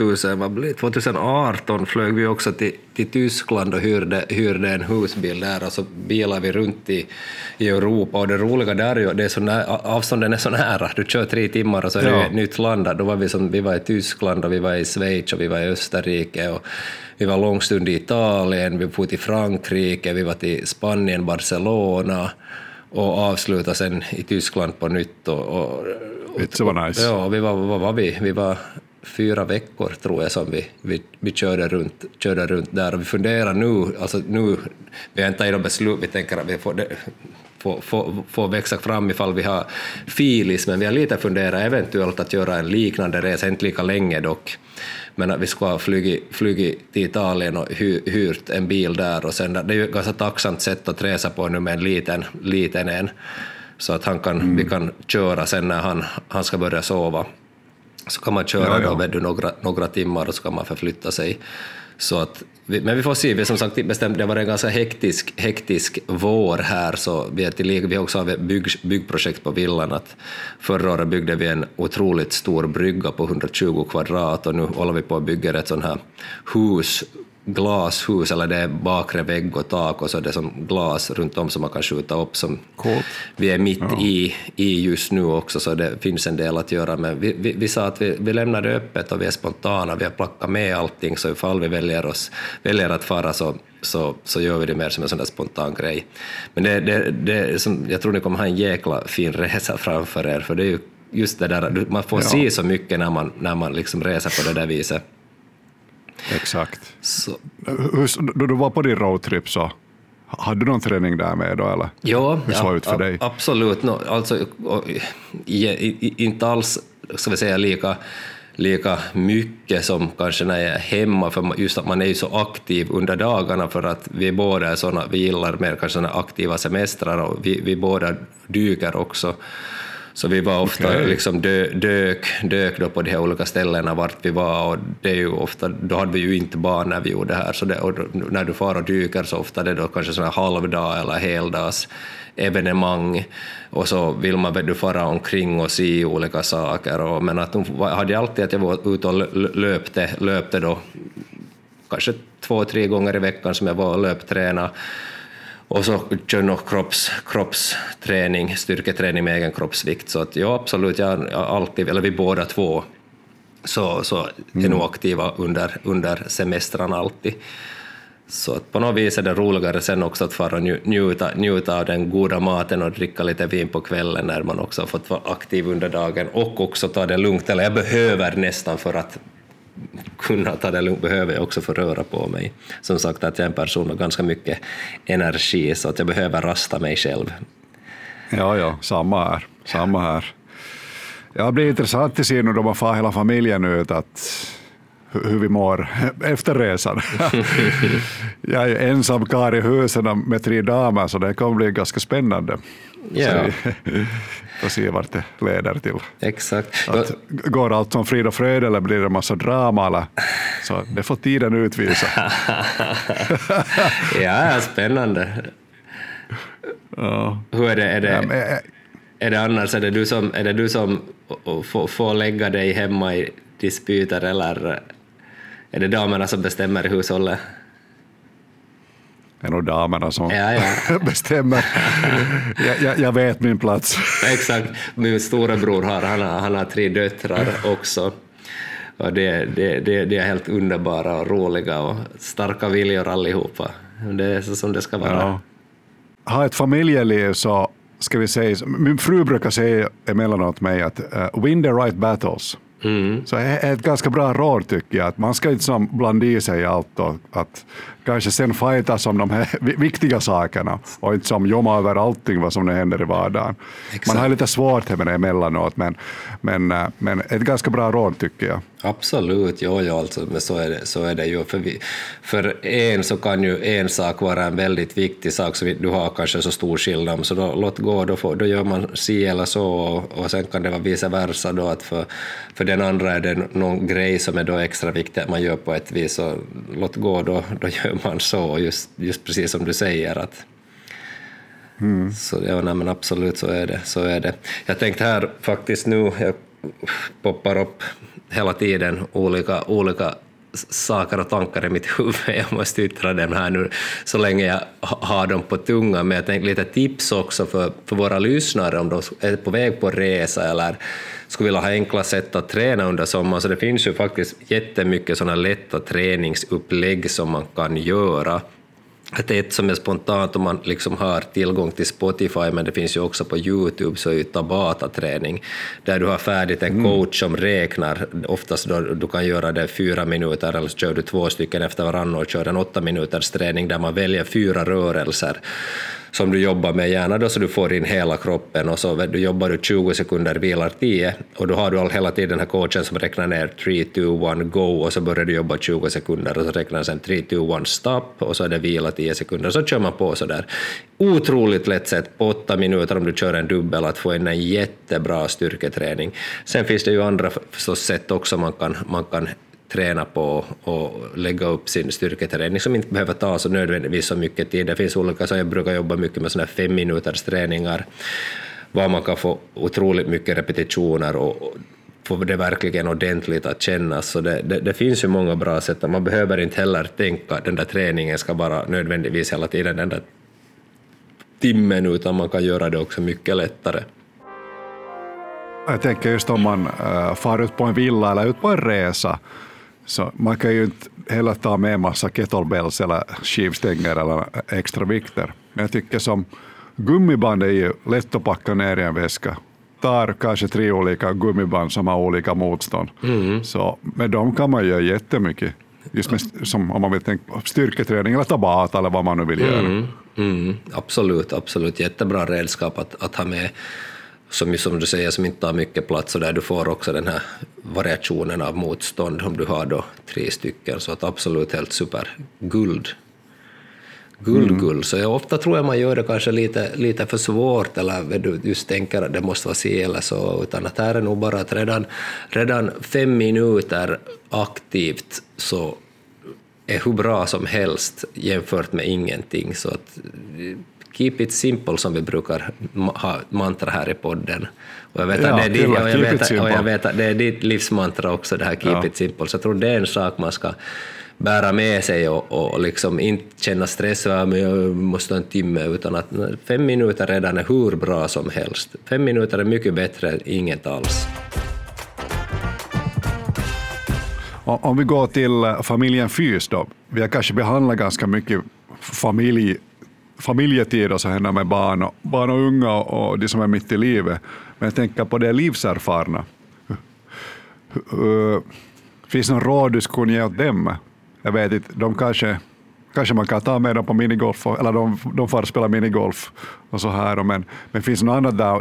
2018 flög vi också till Tyskland och hyrde en husbil där, och så bilar vi runt i Europa, och det roliga där är ju, det är så avstånden är så nära, du kör 3 timmar och så är det ett nytt land. Då var vi var i Tyskland och vi var i Schweiz och vi var i Österrike och vi var långstund i Italien, vi var till Frankrike, vi var till Spanien, Barcelona och avslutade sen i Tyskland på nytt. Det var nice. Ja, vi var 4 veckor tror jag som vi körde runt där, och vi funderar nu, vi har inte tagit beslut, vi tänker att vi får växa fram ifall vi har filis, men vi har lite funderat eventuellt att göra en liknande resa, inte lika länge dock, men att vi ska ha flugit till Italien och hyrt en bil där, och sen det är ju ett ganska tacksamt sätt att resa på nu med en liten en, så att vi kan köra sen när han ska börja sova, så kan man köra då några timmar och så kan man förflytta sig. Så att men vi får se, vi som sagt bestämt, det var en ganska hektisk vår här, så vi också har ett byggprojekt på villan, att förra året byggde vi en otroligt stor brygga på 120 kvadrat, och nu håller vi på att bygga ett sånt här glashus, eller det är bakre vägg och tak och så det är som glas runt om som man kan skjuta upp, som vi är mitt i just nu också, så det finns en del att göra, men vi sa att vi lämnar det öppet och vi är spontana, vi har plockat med allting, så ifall vi väljer att fara så gör vi det mer som en sån där spontan grej. Men det som, jag tror ni kommer ha en jäkla fin resa framför er, för det är ju just det där, man får se så mycket när man liksom reser på det där viset. Exakt. Då du var på din roadtrip, så hade du någon träning där med då, eller? Ja, hur såg ut för dig? Absolut. Alltså, inte alls, ska vi säga, lika mycket som kanske när jag är hemma, för just att man är ju så aktiv under dagarna, för att vi båda är såna, vi gillar mer kanske såna aktiva semestrar, och vi båda dyker också. Så vi var ofta liksom dök då på de här olika ställena vart vi var, och det är ju ofta, då hade vi ju inte barn när vi gjorde det här, så och när du far och dyker så ofta det är då kanske sådana halvdag eller heldags evenemang, och så vill man fara omkring och se olika saker, men att hade jag alltid att jag var ute och löpte då kanske 2-3 gånger i veckan som jag var och löpträna. Och så kör nog kroppsträning, styrketräning med egen kroppsvikt. Så att ja, absolut, jag alltid, eller vi båda två, så är nog aktiva under semestrarna alltid. Så att på något vis är det roligare sen också att fara och njuta av den goda maten och dricka lite vin på kvällen när man också har fått vara aktiv under dagen, och också ta det lugnt. Eller jag behöver nästan, för att kunna ta det lugnt, behöver jag också få röra på mig. Som sagt, att jag är en person med ganska mycket energi, så att jag behöver rasta mig själv. Ja, samma här. Ja, det blir intressant att se nu då man får hela familjen ut, att hur vi mår efter resan. Jag är ensam karl i husen med 3 damer, så det kommer bli ganska spännande. Ja. Får se vart det leder till. Exakt. Går allt som frid och fröjd eller blir det en massa drama? Eller? Så det får tiden utvisa. Ja, spännande. Ja. Hur är det? Är det annars, är det du som får lägga dig hemma i dispyter, eller är det damerna som bestämmer i hushållet? Det är nog damerna som bestämmer. Jag vet min plats. Exakt. Min storebror han har 3 döttrar också. Och det är helt underbara och roliga och starka viljor allihopa. Det är så som det ska vara. Ja. Ha ett familjeliv, så ska vi säga, min fru brukar säga emellanåt mig att win the right battles. Så det är ett ganska bra råd, tycker jag, att man ska inte som blanda i sig allt och att kanske sen fightas om de här viktiga sakerna och inte som jomma över allting vad som det händer i vardagen. Exakt. Man har lite svårt med det emellanåt, men ett ganska bra råd, tycker jag. Absolut, ja, alltså, men så är det ju. För en så kan ju en sak vara en väldigt viktig sak, så du har kanske så stor skillnad, så då låt gå, då gör man si eller så, och sen kan det vara vice versa då, att för den andra är det någon grej som är då extra viktig att man gör på ett vis, och låt gå, då gör man så, just precis som du säger att så ja, nej, men absolut så är det. Jag tänkte här faktiskt nu, jag poppar upp hela tiden olika saker och tankar i mitt huvud. Jag måste yttra dem här nu så länge jag har dem på tungan, men jag tänkte lite tips också för våra lyssnare om de är på väg på resa eller skulle vilja ha enkla sätt att träna under sommaren. Så det finns ju faktiskt jättemycket sådana lätta träningsupplägg som man kan göra. Ett som är spontant om man liksom har tillgång till Spotify, men det finns ju också på YouTube, så är ju Tabata-träning, där du har färdigt en coach som räknar, oftast då du kan göra det 4 minuter, eller så kör du 2 stycken efter varandra och kör en 8 minuters träning där man väljer 4 rörelser som du jobbar med, gärna då så du får in hela kroppen, och så jobbar du 20 sekunder, vilar 10, och då har du hela tiden den här coachen som räknar ner 3, 2, 1, go, och så börjar du jobba 20 sekunder och så räknar sen 3, 2, 1, stopp, och så är det vila 10 sekunder, så kör man på så där. Otroligt lätt sätt på 8 minuter om du kör en dubbel att få in en jättebra styrketräning. Sen finns det ju andra sätt också man kan träna på och lägga upp sin styrketräning som inte behöver ta så nödvändigtvis så mycket tid. Det finns olika, så jag brukar jobba mycket med såna 5 minuters träningar, var man kan få otroligt mycket repetitioner och få det verkligen ordentligt att kännas. Så det finns ju många bra sätt. Man behöver inte heller tänka att den där träningen ska vara nödvändigtvis hela tiden den där timmen, utan man kan göra det också mycket lättare. Jag tänker just om man far ut på en villa eller ut på en resa, så man kan ju inte heller ta med massa kettlebells eller skivstänger eller extra vikter. Men jag tycker som gummiband är ju lätt att packa ner i en väska. Tar kanske 3 olika gummiband som har olika motstånd. Så med dem kan man göra jättemycket. Just med, som om man vill tänka på styrketräning eller Tabata eller vad man nu vill göra. Absolut. Jättebra redskap att ha med. Som du säger, som inte tar mycket plats, och där du får också den här variationen av motstånd om du har då 3 stycken, så att absolut helt super. Guld. Så ofta tror jag man gör det kanske lite för svårt, eller du just tänker att det måste vara si eller så, utan att här är nog bara att redan 5 minuter aktivt så är hur bra som helst jämfört med ingenting, så att keep it simple, som vi brukar ha mantra här i podden. Och jag vet att det är ditt livsmantra också, det här keep it simple. Så jag tror det är en sak man ska bära med sig och liksom inte känna stress över men jag måste ha en timme, utan att 5 minuter redan är hur bra som helst. 5 minuter är mycket bättre än inget alls. Om vi går till familjen Fys då. Vi har kanske behandlat ganska mycket familjetid och så händer med barn och unga och de som är mitt i livet. Men jag tänker på det livserfarna. Finns det någon råd du skulle ge åt dem? Jag vet inte, de kanske man kan ta med dem på minigolf, eller de får spela minigolf och så här. Men finns det något annat där,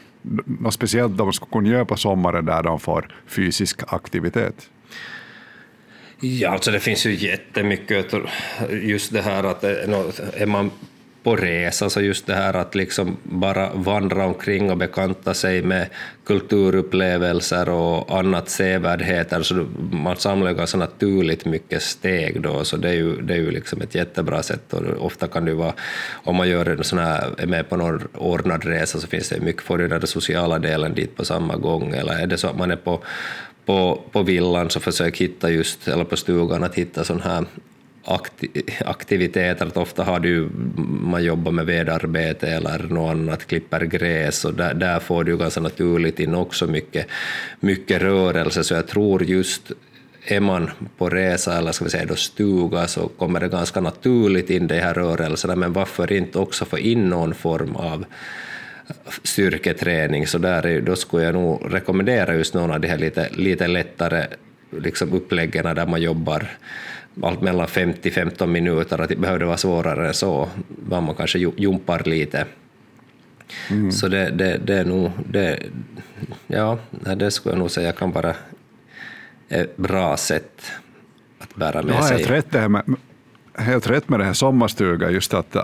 något speciellt de skulle kunna göra på sommaren där de får fysisk aktivitet? Ja, alltså det finns ju jättemycket, just det här att är man på resa, så just det här att liksom bara vandra omkring och bekanta sig med kulturupplevelser och annat sevärdheter, så man samlar ju ganska naturligt mycket steg då, så det är ju liksom ett jättebra sätt. Och ofta kan det vara, om man gör en sån här, är med på någon ordnad resa, så finns det mycket, får du den sociala delen dit på samma gång, eller är det så att man är på villan, så försök hitta just, eller på stugan, att hitta sån här aktiviteter. Att ofta har du, man jobbar med vedarbete eller något annat, klipper gräs, och där får du ganska naturligt in också mycket rörelse, så jag tror just är man på resa, eller ska vi säga då stuga, så kommer det ganska naturligt in de här rörelserna, men varför inte också få in någon form av styrketräning, så då skulle jag nog rekommendera just någon av de här lite lättare liksom uppläggen där man jobbar allt mellan 50-15 minuter, att det behövde vara svårare än så, var man kanske jumpar lite. Så det är nog det skulle jag nog säga kan vara ett bra sätt att bära med sig. Helt rätt med det här sommarstuga, just att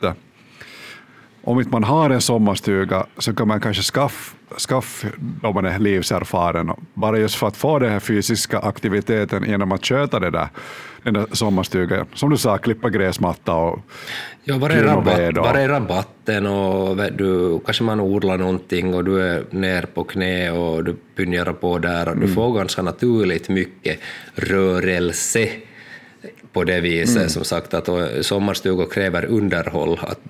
om inte man har en sommarstuga, så kan man kanske skaffa om man är livserfaren, bara just för att få den här fysiska aktiviteten genom att köta den där sommarstugan. Som du sa, klippa gräsmatta och var är rabatten, och kanske man odlar någonting och du är ner på knä och du pungerar på där, och du får ganska naturligt mycket rörelse på det viset. Som sagt, att sommarstugor kräver underhåll, att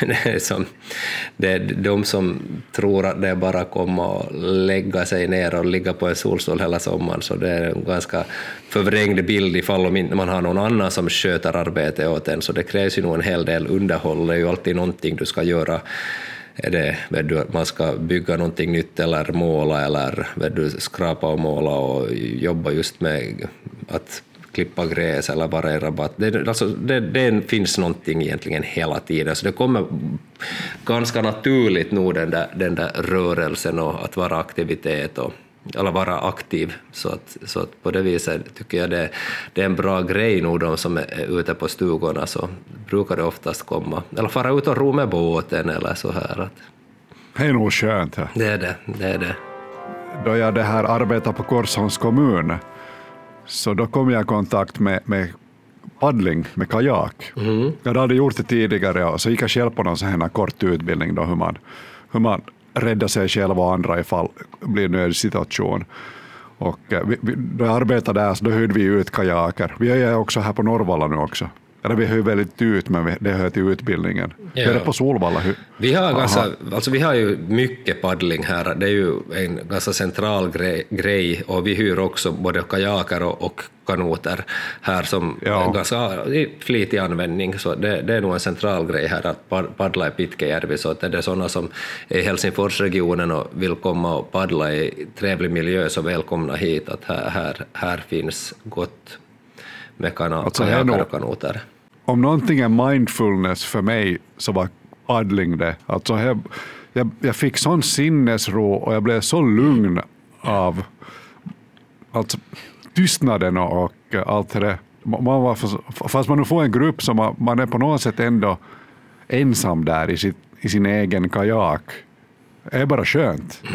det är de som tror att det bara kommer att lägga sig ner och ligga på en solstol hela sommaren, så det är en ganska förvrängd bild ifall man har någon annan som sköter arbete åt en, så det krävs ju nog en hel del underhåll. Det är ju alltid någonting du ska göra. Är det att man ska bygga någonting nytt eller måla, eller skrapa och måla och jobba just med att klippa gräs eller bara i rabatt. Det finns någonting egentligen hela tiden, så det kommer ganska naturligt nog den där rörelsen och att vara aktivitet eller vara aktiv, så att på det viset tycker jag det är en bra grej nog. De som är ute på stugorna, så brukar det oftast komma, eller fara ut och ro med båten eller så här. Det är nog skönt. Ja. Det är det. Då jag arbetar på Korsholms kommun, så då kom jag i kontakt med paddling, med kajak. Jag hade gjort det tidigare, och så gick jag själv på någon sån här kort utbildning då, hur man räddar sig själv och andra ifall det blir en nödsituation. Och då jag arbetade där, så då hyrde vi ut kajaker. Vi är också här på Norrvalla nu också. Eller vi hör väldigt ut, men det hör till utbildningen. Ja. Vi är på Solvalla. Vi har ju mycket paddling här. Det är ju en ganska central grej, och vi hyr också både kajaker och kanoter här som är ganska flitig användning. Så det är nog en central grej här att paddla i Pitkäjärvi, så att det är sådana som är i Helsingforsregionen och vill komma och paddla i trevlig miljö, så välkomna hit. Att här finns gott med kajaker och kanoter. Om någonting är mindfulness för mig, så var paddling det. Alltså jag fick sån sinnesro, och jag blev så lugn av tystnaden och allt det. Fast man nu får en grupp som man är på något sätt ändå ensam där i sin egen kajak. Det är bara skönt.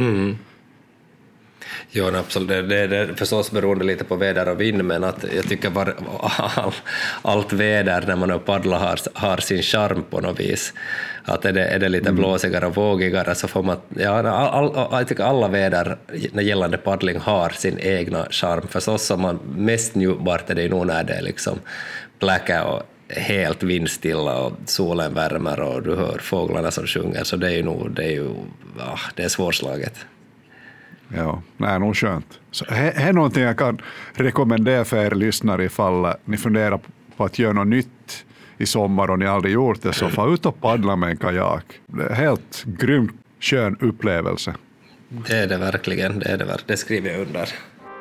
Ja, absolut. Det är förstås beroende lite på väder och vind, men att jag tycker allt väder när man paddlar har sin charm på något vis. Att är det lite blåsigare och vågigare, så får man... jag tycker alla väder när gällande paddling har sin egna charm. Förstås som man mest njutbart är det nog när det är liksom blacka och helt vindstilla och solen värmer och du hör fåglarna som sjunger, så det är svårslaget. Ja, det är nog skönt. Så det är någonting jag kan rekommendera för er lyssnare ifall ni funderar på att göra något nytt i sommar och ni aldrig gjort det, så få ut och paddla med en kajak. Det är helt grymt skön upplevelse. Det är det verkligen, det skriver jag under.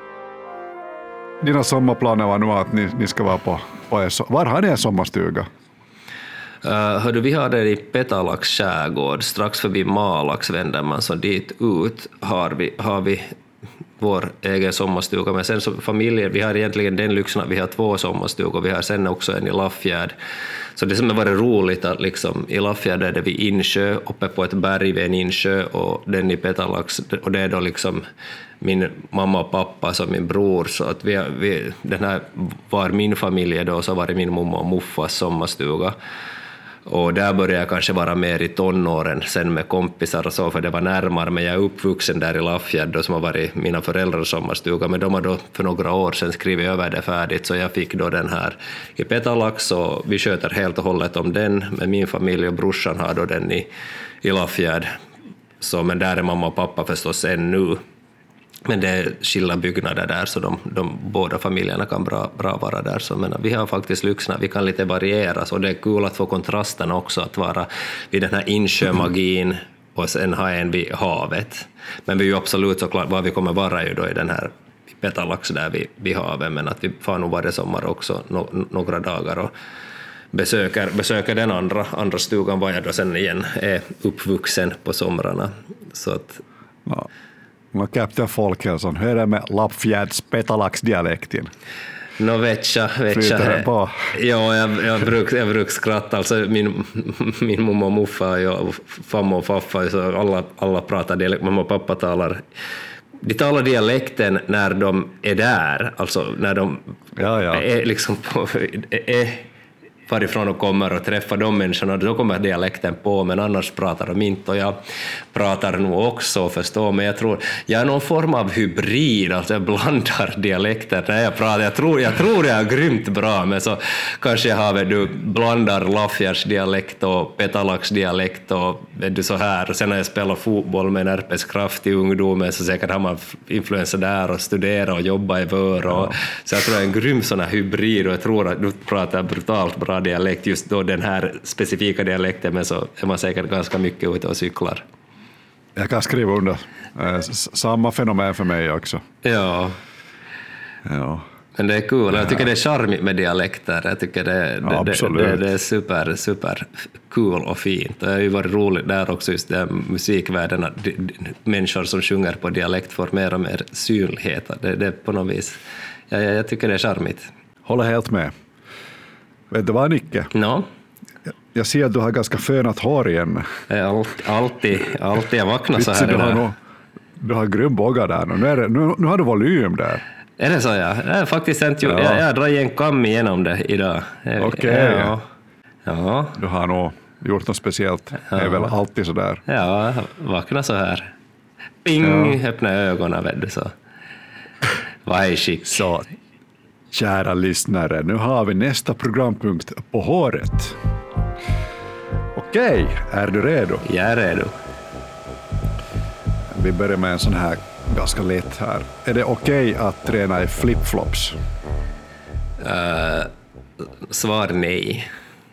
Dina sommarplaner var nu att ni ska vara på var har ni en sommarstuga? Vi har det i Petalax skärgård, strax förbi Malax vänder man så dit ut har vi vår egen sommarstuga, men sen så familjen, vi har egentligen den lyxen att vi har 2 sommarstugor, vi har sen också en i Laffjärd. Så det som har varit roligt att liksom, i Laffjärd är det vid insjö, uppe på ett berg vid en insjö, och den i Petalax, och det är då liksom min mamma och pappa som min bror, så att den här var min familj då, så var det min mamma och muffas sommarstuga. Och där började jag kanske vara mer i tonåren sen med kompisar och så, för det var närmare, men jag är uppvuxen där i Laffjärd då, som har varit mina föräldrars sommarstuga, men de har då för några år sedan skrivit över det färdigt, så jag fick då den här i Petalax, och vi sköter helt och hållet om den, men min familj och brorsan har då den i Laffjärd, så, men där är mamma och pappa förstås ännu. Men det är skilda byggnader där, så de båda familjerna kan bra vara där. Så, men vi har faktiskt lyxna, vi kan lite variera, så det är kul att få kontrasten också, att vara vid den här insjömagin och sen ha en vid havet. Men vi är ju absolut såklart, vad vi kommer vara ju då i den här Petalax där vid havet, men att vi får nog varje sommar också några dagar och besöker den andra stugan, var jag då sen igen är uppvuxen på somrarna. Så att... Ja. Kapten Folkhälsan, hur är det med Lappfjärds Petalax-dialekten? Nå vetja. Ja, jag brukar skratta. Alltså, min mamma och muffa och famma och faffa, så alla pratar dialekt. Mamma och pappa talar dialekten när de är där. Alltså när de är liksom varifrån de kommer och träffar de människorna, då kommer dialekten på, men annars pratar de inte, och jag pratar nog också, förstå, men jag tror jag är någon form av hybrid, alltså jag blandar dialekter när jag pratar. Jag tror jag är grymt bra, men så kanske jag har blandar Laffjärds dialekt och Petalax dialekt och så här, och sen när jag spelar fotboll med Närpes Kraft i ungdomen, så säkert har man influenser där och studera och jobba i Vör, och så jag tror jag är en grym sån här hybrid, och jag tror att du pratar brutalt bra dialekt, just då den här specifika dialekten, men så är man säkert ganska mycket ute och cyklar. Jag kan skriva under. Samma fenomen för mig också. Ja. Men det är kul. Jag tycker det är charmigt med dialekter. Jag tycker det är super cool och fint. Det har ju varit roligt där också, just det musikvärlden, att människor som sjunger på dialekt får mer och mer synlighet. Det är på något vis. Jag tycker det är charmigt. Håller helt med. Vet du vad, Nicke? No. Jag ser att du har ganska fönat hår igen. Alltid jag vaknar så här. Du har grym båga där. Nu har du volym där. Är det så? Jag har faktiskt inte gjort. Jag drar en kam igenom det idag. Okej. Ja. Du har nog gjort något speciellt. Det är väl alltid så där. Ja, vaknar så här. Ping, öppna ögonen, vet du, så. Vad är skick? Så, kära lyssnare, nu har vi nästa programpunkt på håret. Okej, är du redo? Jag är redo. Vi börjar med en sån här ganska lätt här. Är det okej att träna i flipflops? Svar nej.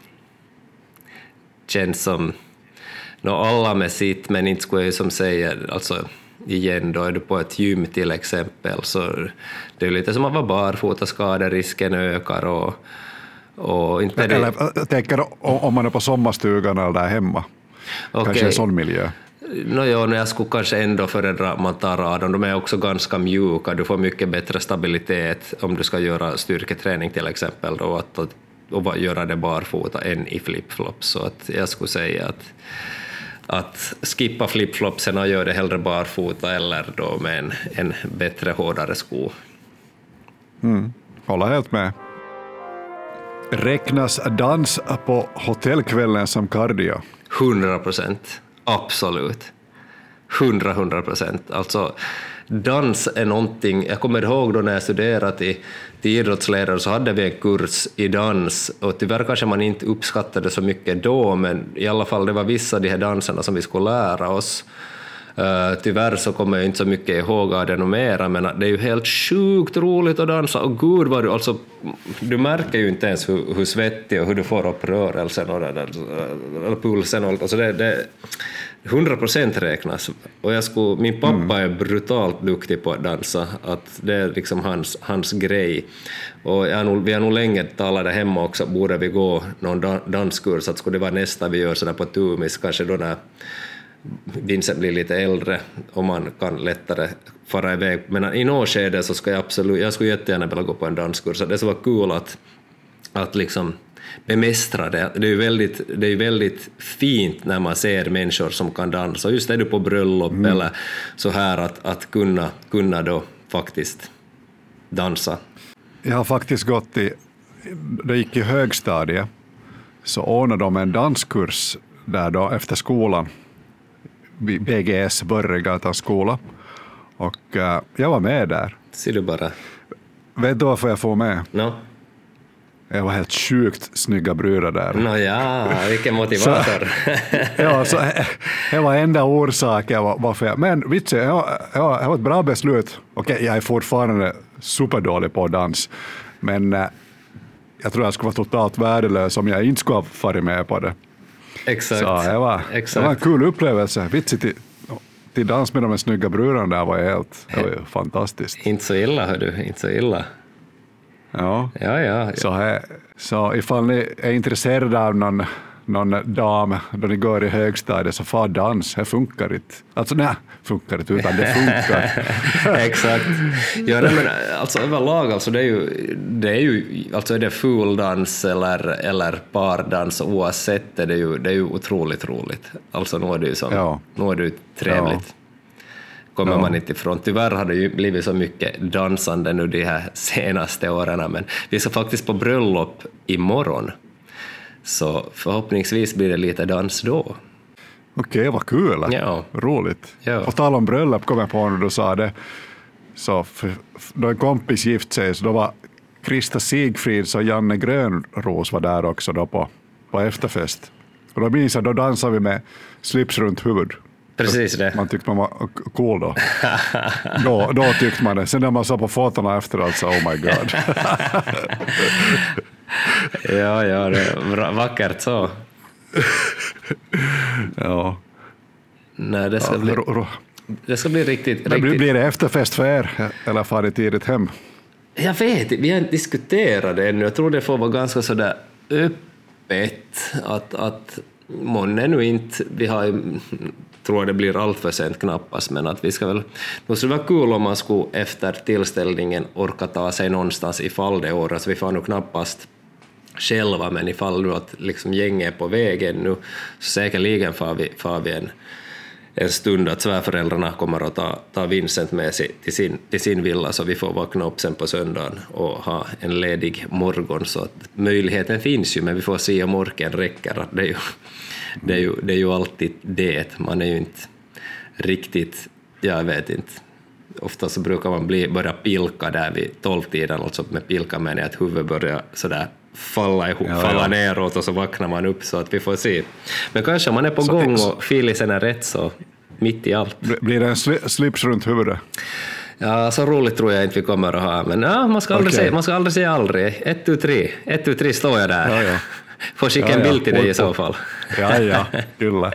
Känns som alla med sitt, men inte skulle jag som säger, alltså igen, då är du på ett gym till exempel, så det är lite som att vara barfota, skaderisken ökar och inte det... Eller jag tänker om man är på sommarstugan eller där hemma. Kanske en sån miljö. Jag skulle kanske ändå föredra att man tar raden. De är också ganska mjuka, du får mycket bättre stabilitet om du ska göra styrketräning till exempel, då, och göra det barfota än i flipflops. Så att jag skulle säga att skippa flipflopsen och göra det hellre barfota eller då med en bättre, hårdare sko. Håller helt med. Räknas dans på hotellkvällen som cardio? 100%. Absolut. 100%. Alltså, dans är någonting... Jag kommer ihåg då när jag studerade till idrottsledare, så hade vi en kurs i dans, och tyvärr kanske man inte uppskattade så mycket då, men i alla fall det var vissa av de här danserna som vi skulle lära oss. Tyvärr så kommer jag inte så mycket ihåg av det och mera, men det är ju helt sjukt roligt att dansa, och gud vad du märker ju inte ens hur svettig och hur du får upp rörelsen och pulsen, och alltså det 100% räknas. Och min pappa är brutalt duktig på att dansa, att det är liksom hans grej, och vi har nog länge talat där hemma också, borde vi gå någon danskurs, att skulle det vara nästa vi gör sådär på Tumis, kanske då när Vincent blir lite äldre och man kan lättare fara iväg. Men i något skede så ska jag skulle jättegärna vilja gå på en danskurs. Det skulle vara kul att liksom bemästra det. Det är ju väldigt fint när man ser människor som kan dansa. Just är du på bröllop eller så här att kunna då faktiskt dansa. Jag har faktiskt det gick i högstadiet, så ordnade de en danskurs där då efter skolan, BGS, Börregatans skola, och jag var med där. Ser du bara? Vet du varför jag får med? No. Jag var helt sjukt snygga brudar där. Ja, vilken motivator. Så det var enda orsaken varför jag... Men vitsen, det var ett bra beslut. Okej, jag är fortfarande superdålig på dans, men jag tror jag skulle vara totalt värdelös om jag inte skulle ha farit med på det. Exakt. Så det var en kul upplevelse. Vitsen till dans med de snygga brudarna där var det var ju fantastiskt. Inte så illa, hördu, inte så illa. Ja. Ja. Så ifall ni är intresserade av någon dam då ni går i högstadiet, så far dans, det funkar inte. Alltså nej, funkar inte, utan det funkar. Exakt. Ja, nej, men alltså överlag, alltså det är ju alltså är det fuldans eller pardans, oavsett det är ju otroligt roligt. Alltså nu är det ju nu är det ju trevligt. Kommer man inte ifrån. Tyvärr har det ju blivit så mycket dansande nu de här senaste åren, men vi ska faktiskt på bröllop imorgon. Så förhoppningsvis blir det lite dans då. Okej, vad kul. Ja. Roligt. Ja. Och tala om bröllop kom jag på när du sa det. Så då en kompis gift sig, så då var Krista Sigfrids och Janne Grönros var där också då på efterfest. Och då minns jag, då dansade vi med slips runt huvud. Precis det. Man tyckte man var cool då. Då tyckte man det. Sen när man såg på fotorna efteråt så oh my god. Ja, det är vackert så. Ja. Nej, det ska bli riktigt. Blir det efterfest för er eller far det tidigt hem? Jag vet, vi har inte diskuterat det ännu. Jag tror det får vara ganska sådär öppet att månne nu inte, vi har tror det blir allt för sent knappast, men att vi ska väl, då skulle det vara kul om man skulle efter tillställningen orka ta sig någonstans ifall det år, alltså vi får nog knappast själva, men ifall nu att liksom gänget är på vägen nu, så säkerligen får vi en stund att svärföräldrarna kommer att ta Vincent med sig till sin villa, så vi får vakna upp sen på söndagen och ha en ledig morgon, så att möjligheten finns ju, men vi får se om orken räcker. Det är ju alltid det, man är ju inte riktigt, jag vet inte, ofta så brukar man börja pilka där vid 12-tiden, alltså med pilka menar jag att huvudet börjar sådär falla neråt och så vaknar man upp, så att vi får se. Men kanske man är på gång och filisen är rätt, så mitt i allt. Blir det en slips runt huvudet? Ja, så roligt tror jag inte vi kommer att ha, men ja, man ska aldrig säga aldrig. 1, 2, 3. 1, 2, 3 står jag där. Ja. Får skicka en bild till dig i så fall. Ja, kyllä.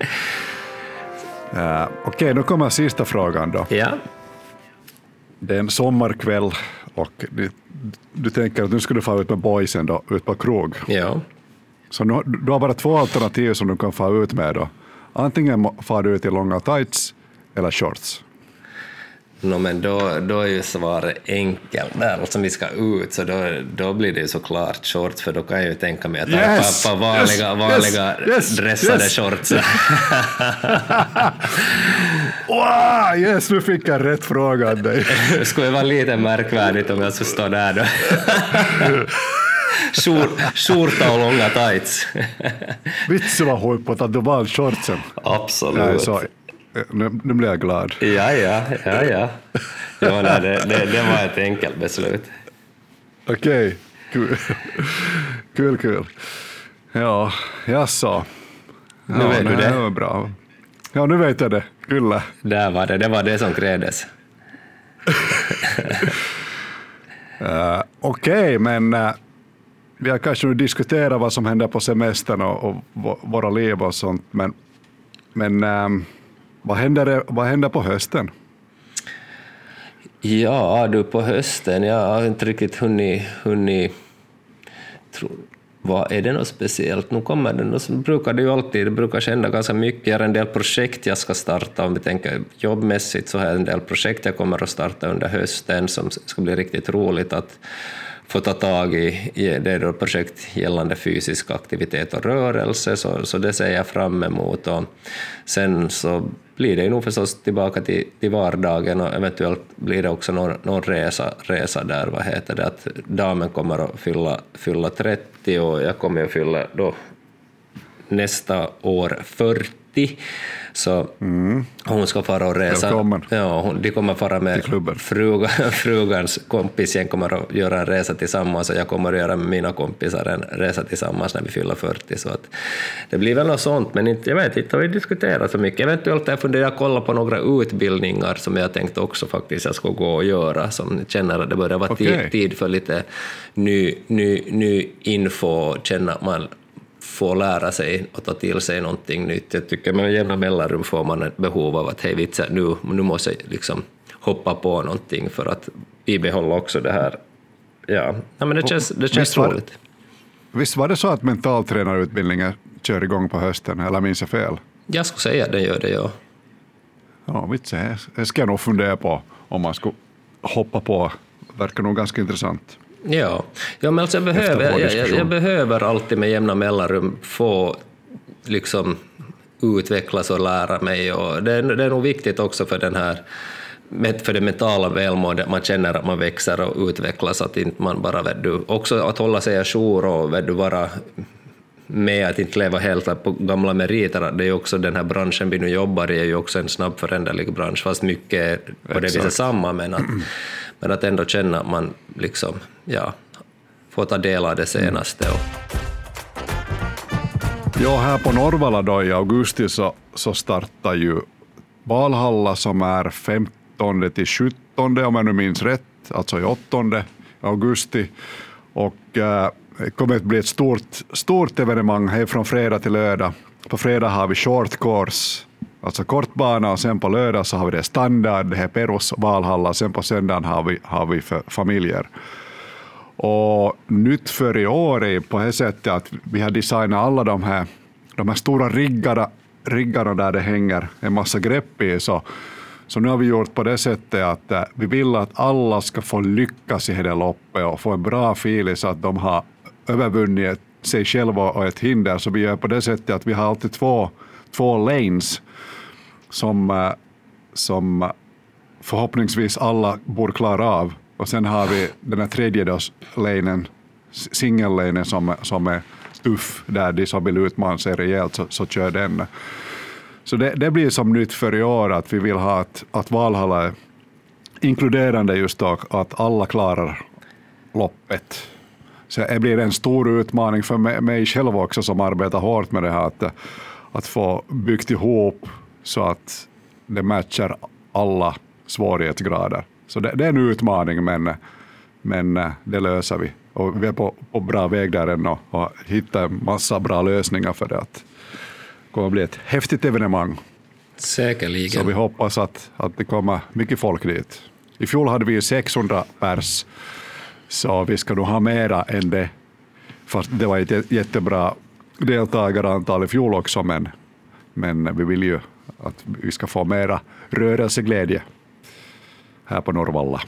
Okej, nu kommer sista frågan då. Ja. Det är en sommarkväll och du tänker att nu ska du få ut med boysen då, ut på krog. Ja. Så du har bara 2 alternativ som du kan få ut med då. Antingen far du ut i långa tights eller shorts. Men då är ju svaret enkelt där, alltså vi ska ut, så då blir det ju såklart shorts, för då kan jag ju tänka mig att yes, på vanliga dressade shorts. Wow, yes, nu fick jag rätt fråga av dig. Det skulle vara lite märkvärdigt om jag skulle stå där då. Skjorta och långa tights. Vitsi var huipot att du valde shortsen. Absolut. Nej, nu blir jag glad. Ja. Ja, nej, det var ett enkelt beslut. Okej, kul. Ja, jaså. Nu vet du det. Det var bra. Ja, nu vet jag det. Kyllä. Det var det som krävdes. Okej, men vi har kanske nu diskuterat vad som händer på semestern och våra liv och sånt, men vad händer på hösten? Ja, du, på hösten, jag har inte riktigt hunnit vad är det något speciellt? Nu kommer det brukar det ju alltid, det brukar hända ganska mycket. Jag har en del projekt jag ska starta, om vi tänker jobbmässigt så har jag en del projekt jag kommer att starta under hösten som ska bli riktigt roligt att få ta tag i. Det är då projekt gällande fysisk aktivitet och rörelse, så det ser jag fram emot. Och sen så blir det ju nog förstås tillbaka till vardagen, och eventuellt blir det också någon resa där, vad heter det, att damen kommer att fylla 30 och jag kommer att fylla då nästa år 40. Så hon ska fara och resa. Välkommen. Ja, de kommer fara med frugans kompisgäng kommer att göra en resa tillsammans, och jag kommer att göra med mina kompisar en resa tillsammans när vi fyller 40. Så att det blir väl något sånt, men inte, jag vet inte, vi diskuterar så mycket. Eventuellt jag funderar kolla på några utbildningar som jag tänkt också faktiskt jag ska gå och göra, som känner att det börjar vara tid för lite ny info, känna att man får lära sig och ta till sig någonting nytt. Jag tycker med jämna mellanrum får man ett behov av att hej vitsa, nu måste jag liksom hoppa på någonting för att bibehålla också det här. Ja, men det känns roligt. Visst var det så att mentaltränarutbildningen kör igång på hösten, eller minns jag fel? Jag skulle säga att den gör det, ja. Ja, vitsa, jag ska nog fundera på om man skulle hoppa på. Det verkar nog ganska intressant. Ja, men alltså jag behöver alltid med jämna mellanrum få liksom utvecklas och lära mig, och det är nog viktigt också för för det mentala välmåendet, man känner att man växer och utvecklas, att inte man bara också att hålla sig ajour och vara med att inte leva helt på gamla meriter. Det är också den här branschen vi nu jobbar i, är ju också en snabb föränderlig bransch, fast mycket på det viset samma, men att ändå känna att man liksom, får ta del av det senaste. Ja, här på Norrvalla då i augusti så startar ju Valhalla som är 15 till 17, om jag nu minns rätt, alltså i 8 augusti. Och det kommer att bli ett stort evenemang här från fredag till lördag. På fredag har vi short course, alltså kortbana, och sen på lördag så har vi det standard, det här Perus Valhalla, sen på söndagen har vi för familjer. Och nytt för i år är på det sättet att vi har designat alla de här stora riggarna där det hänger en massa grepp i, så nu har vi gjort på det sättet att vi vill att alla ska få lyckas i det loppet och få en bra feeling så att de har övervunnit sig själva och ett hinder. Så vi gör på det sättet att vi har alltid två lanes som förhoppningsvis alla borde klara av. Och sen har vi den här tredje lanen, single-lanen som är tuff, där de som vill utmana sig rejält så kör den. Så det blir som nytt för i år, att vi vill ha att Valhalla är inkluderande just då, att alla klarar loppet. Så det blir en stor utmaning för mig själv också, som arbetar hårt med det här, att få byggt ihop så att det matchar alla svårighetsgrader. Så det är en utmaning, men det löser vi. Och vi är på bra väg där ännu och hittar en massa bra lösningar för det. Att det kommer att bli ett häftigt evenemang. Säkerligen. Så vi hoppas att det kommer mycket folk dit. I fjol hade vi 600 pers, så vi ska nog ha mera än det. Fast det var ett jättebra deltagarantal i fjol också, men vi vill ju att vi ska få mera rörelseglädje här på Norrvalla.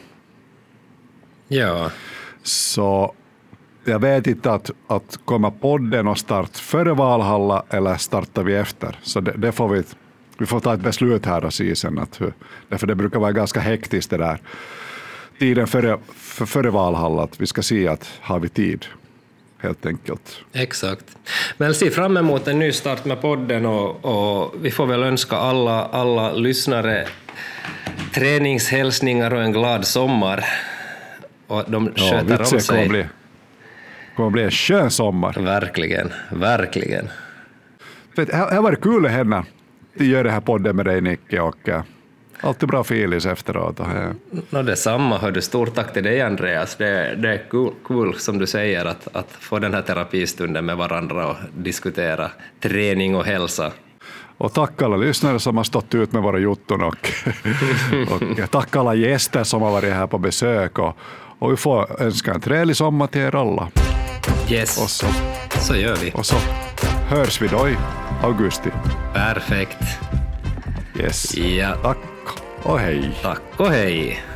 Ja. Så jag vet inte att komma podden och start före Valhalla eller startar vi efter. Så det får vi får ta ett beslut här och se sen. Därför det brukar vara ganska hektiskt det där. Tiden före Valhalla, att vi ska se att har vi tid. Helt enkelt. Exakt. Men se fram emot en ny start med podden, och vi får väl önska alla lyssnare träningshälsningar och en glad sommar. Och de sköter om sig. Kommer bli en skön sommar. Verkligen. Det var kul att hända. De gör det här podden med dig, Nicke, och alltid bra feelings efteråt. Detsamma, hördu. Stort tack till dig, Andreas. Det är cool som du säger att få den här terapistunden med varandra och diskutera träning och hälsa. Och tack alla lyssnare som har stått ut med våra jutton, och tack alla gäster som har varit här på besök, och vi får önska en trevlig sommar till er alla. Yes, Och så gör vi. och så hörs vi då i augusti. Perfekt. Yes. Ja, Tack och hej. tack och hej.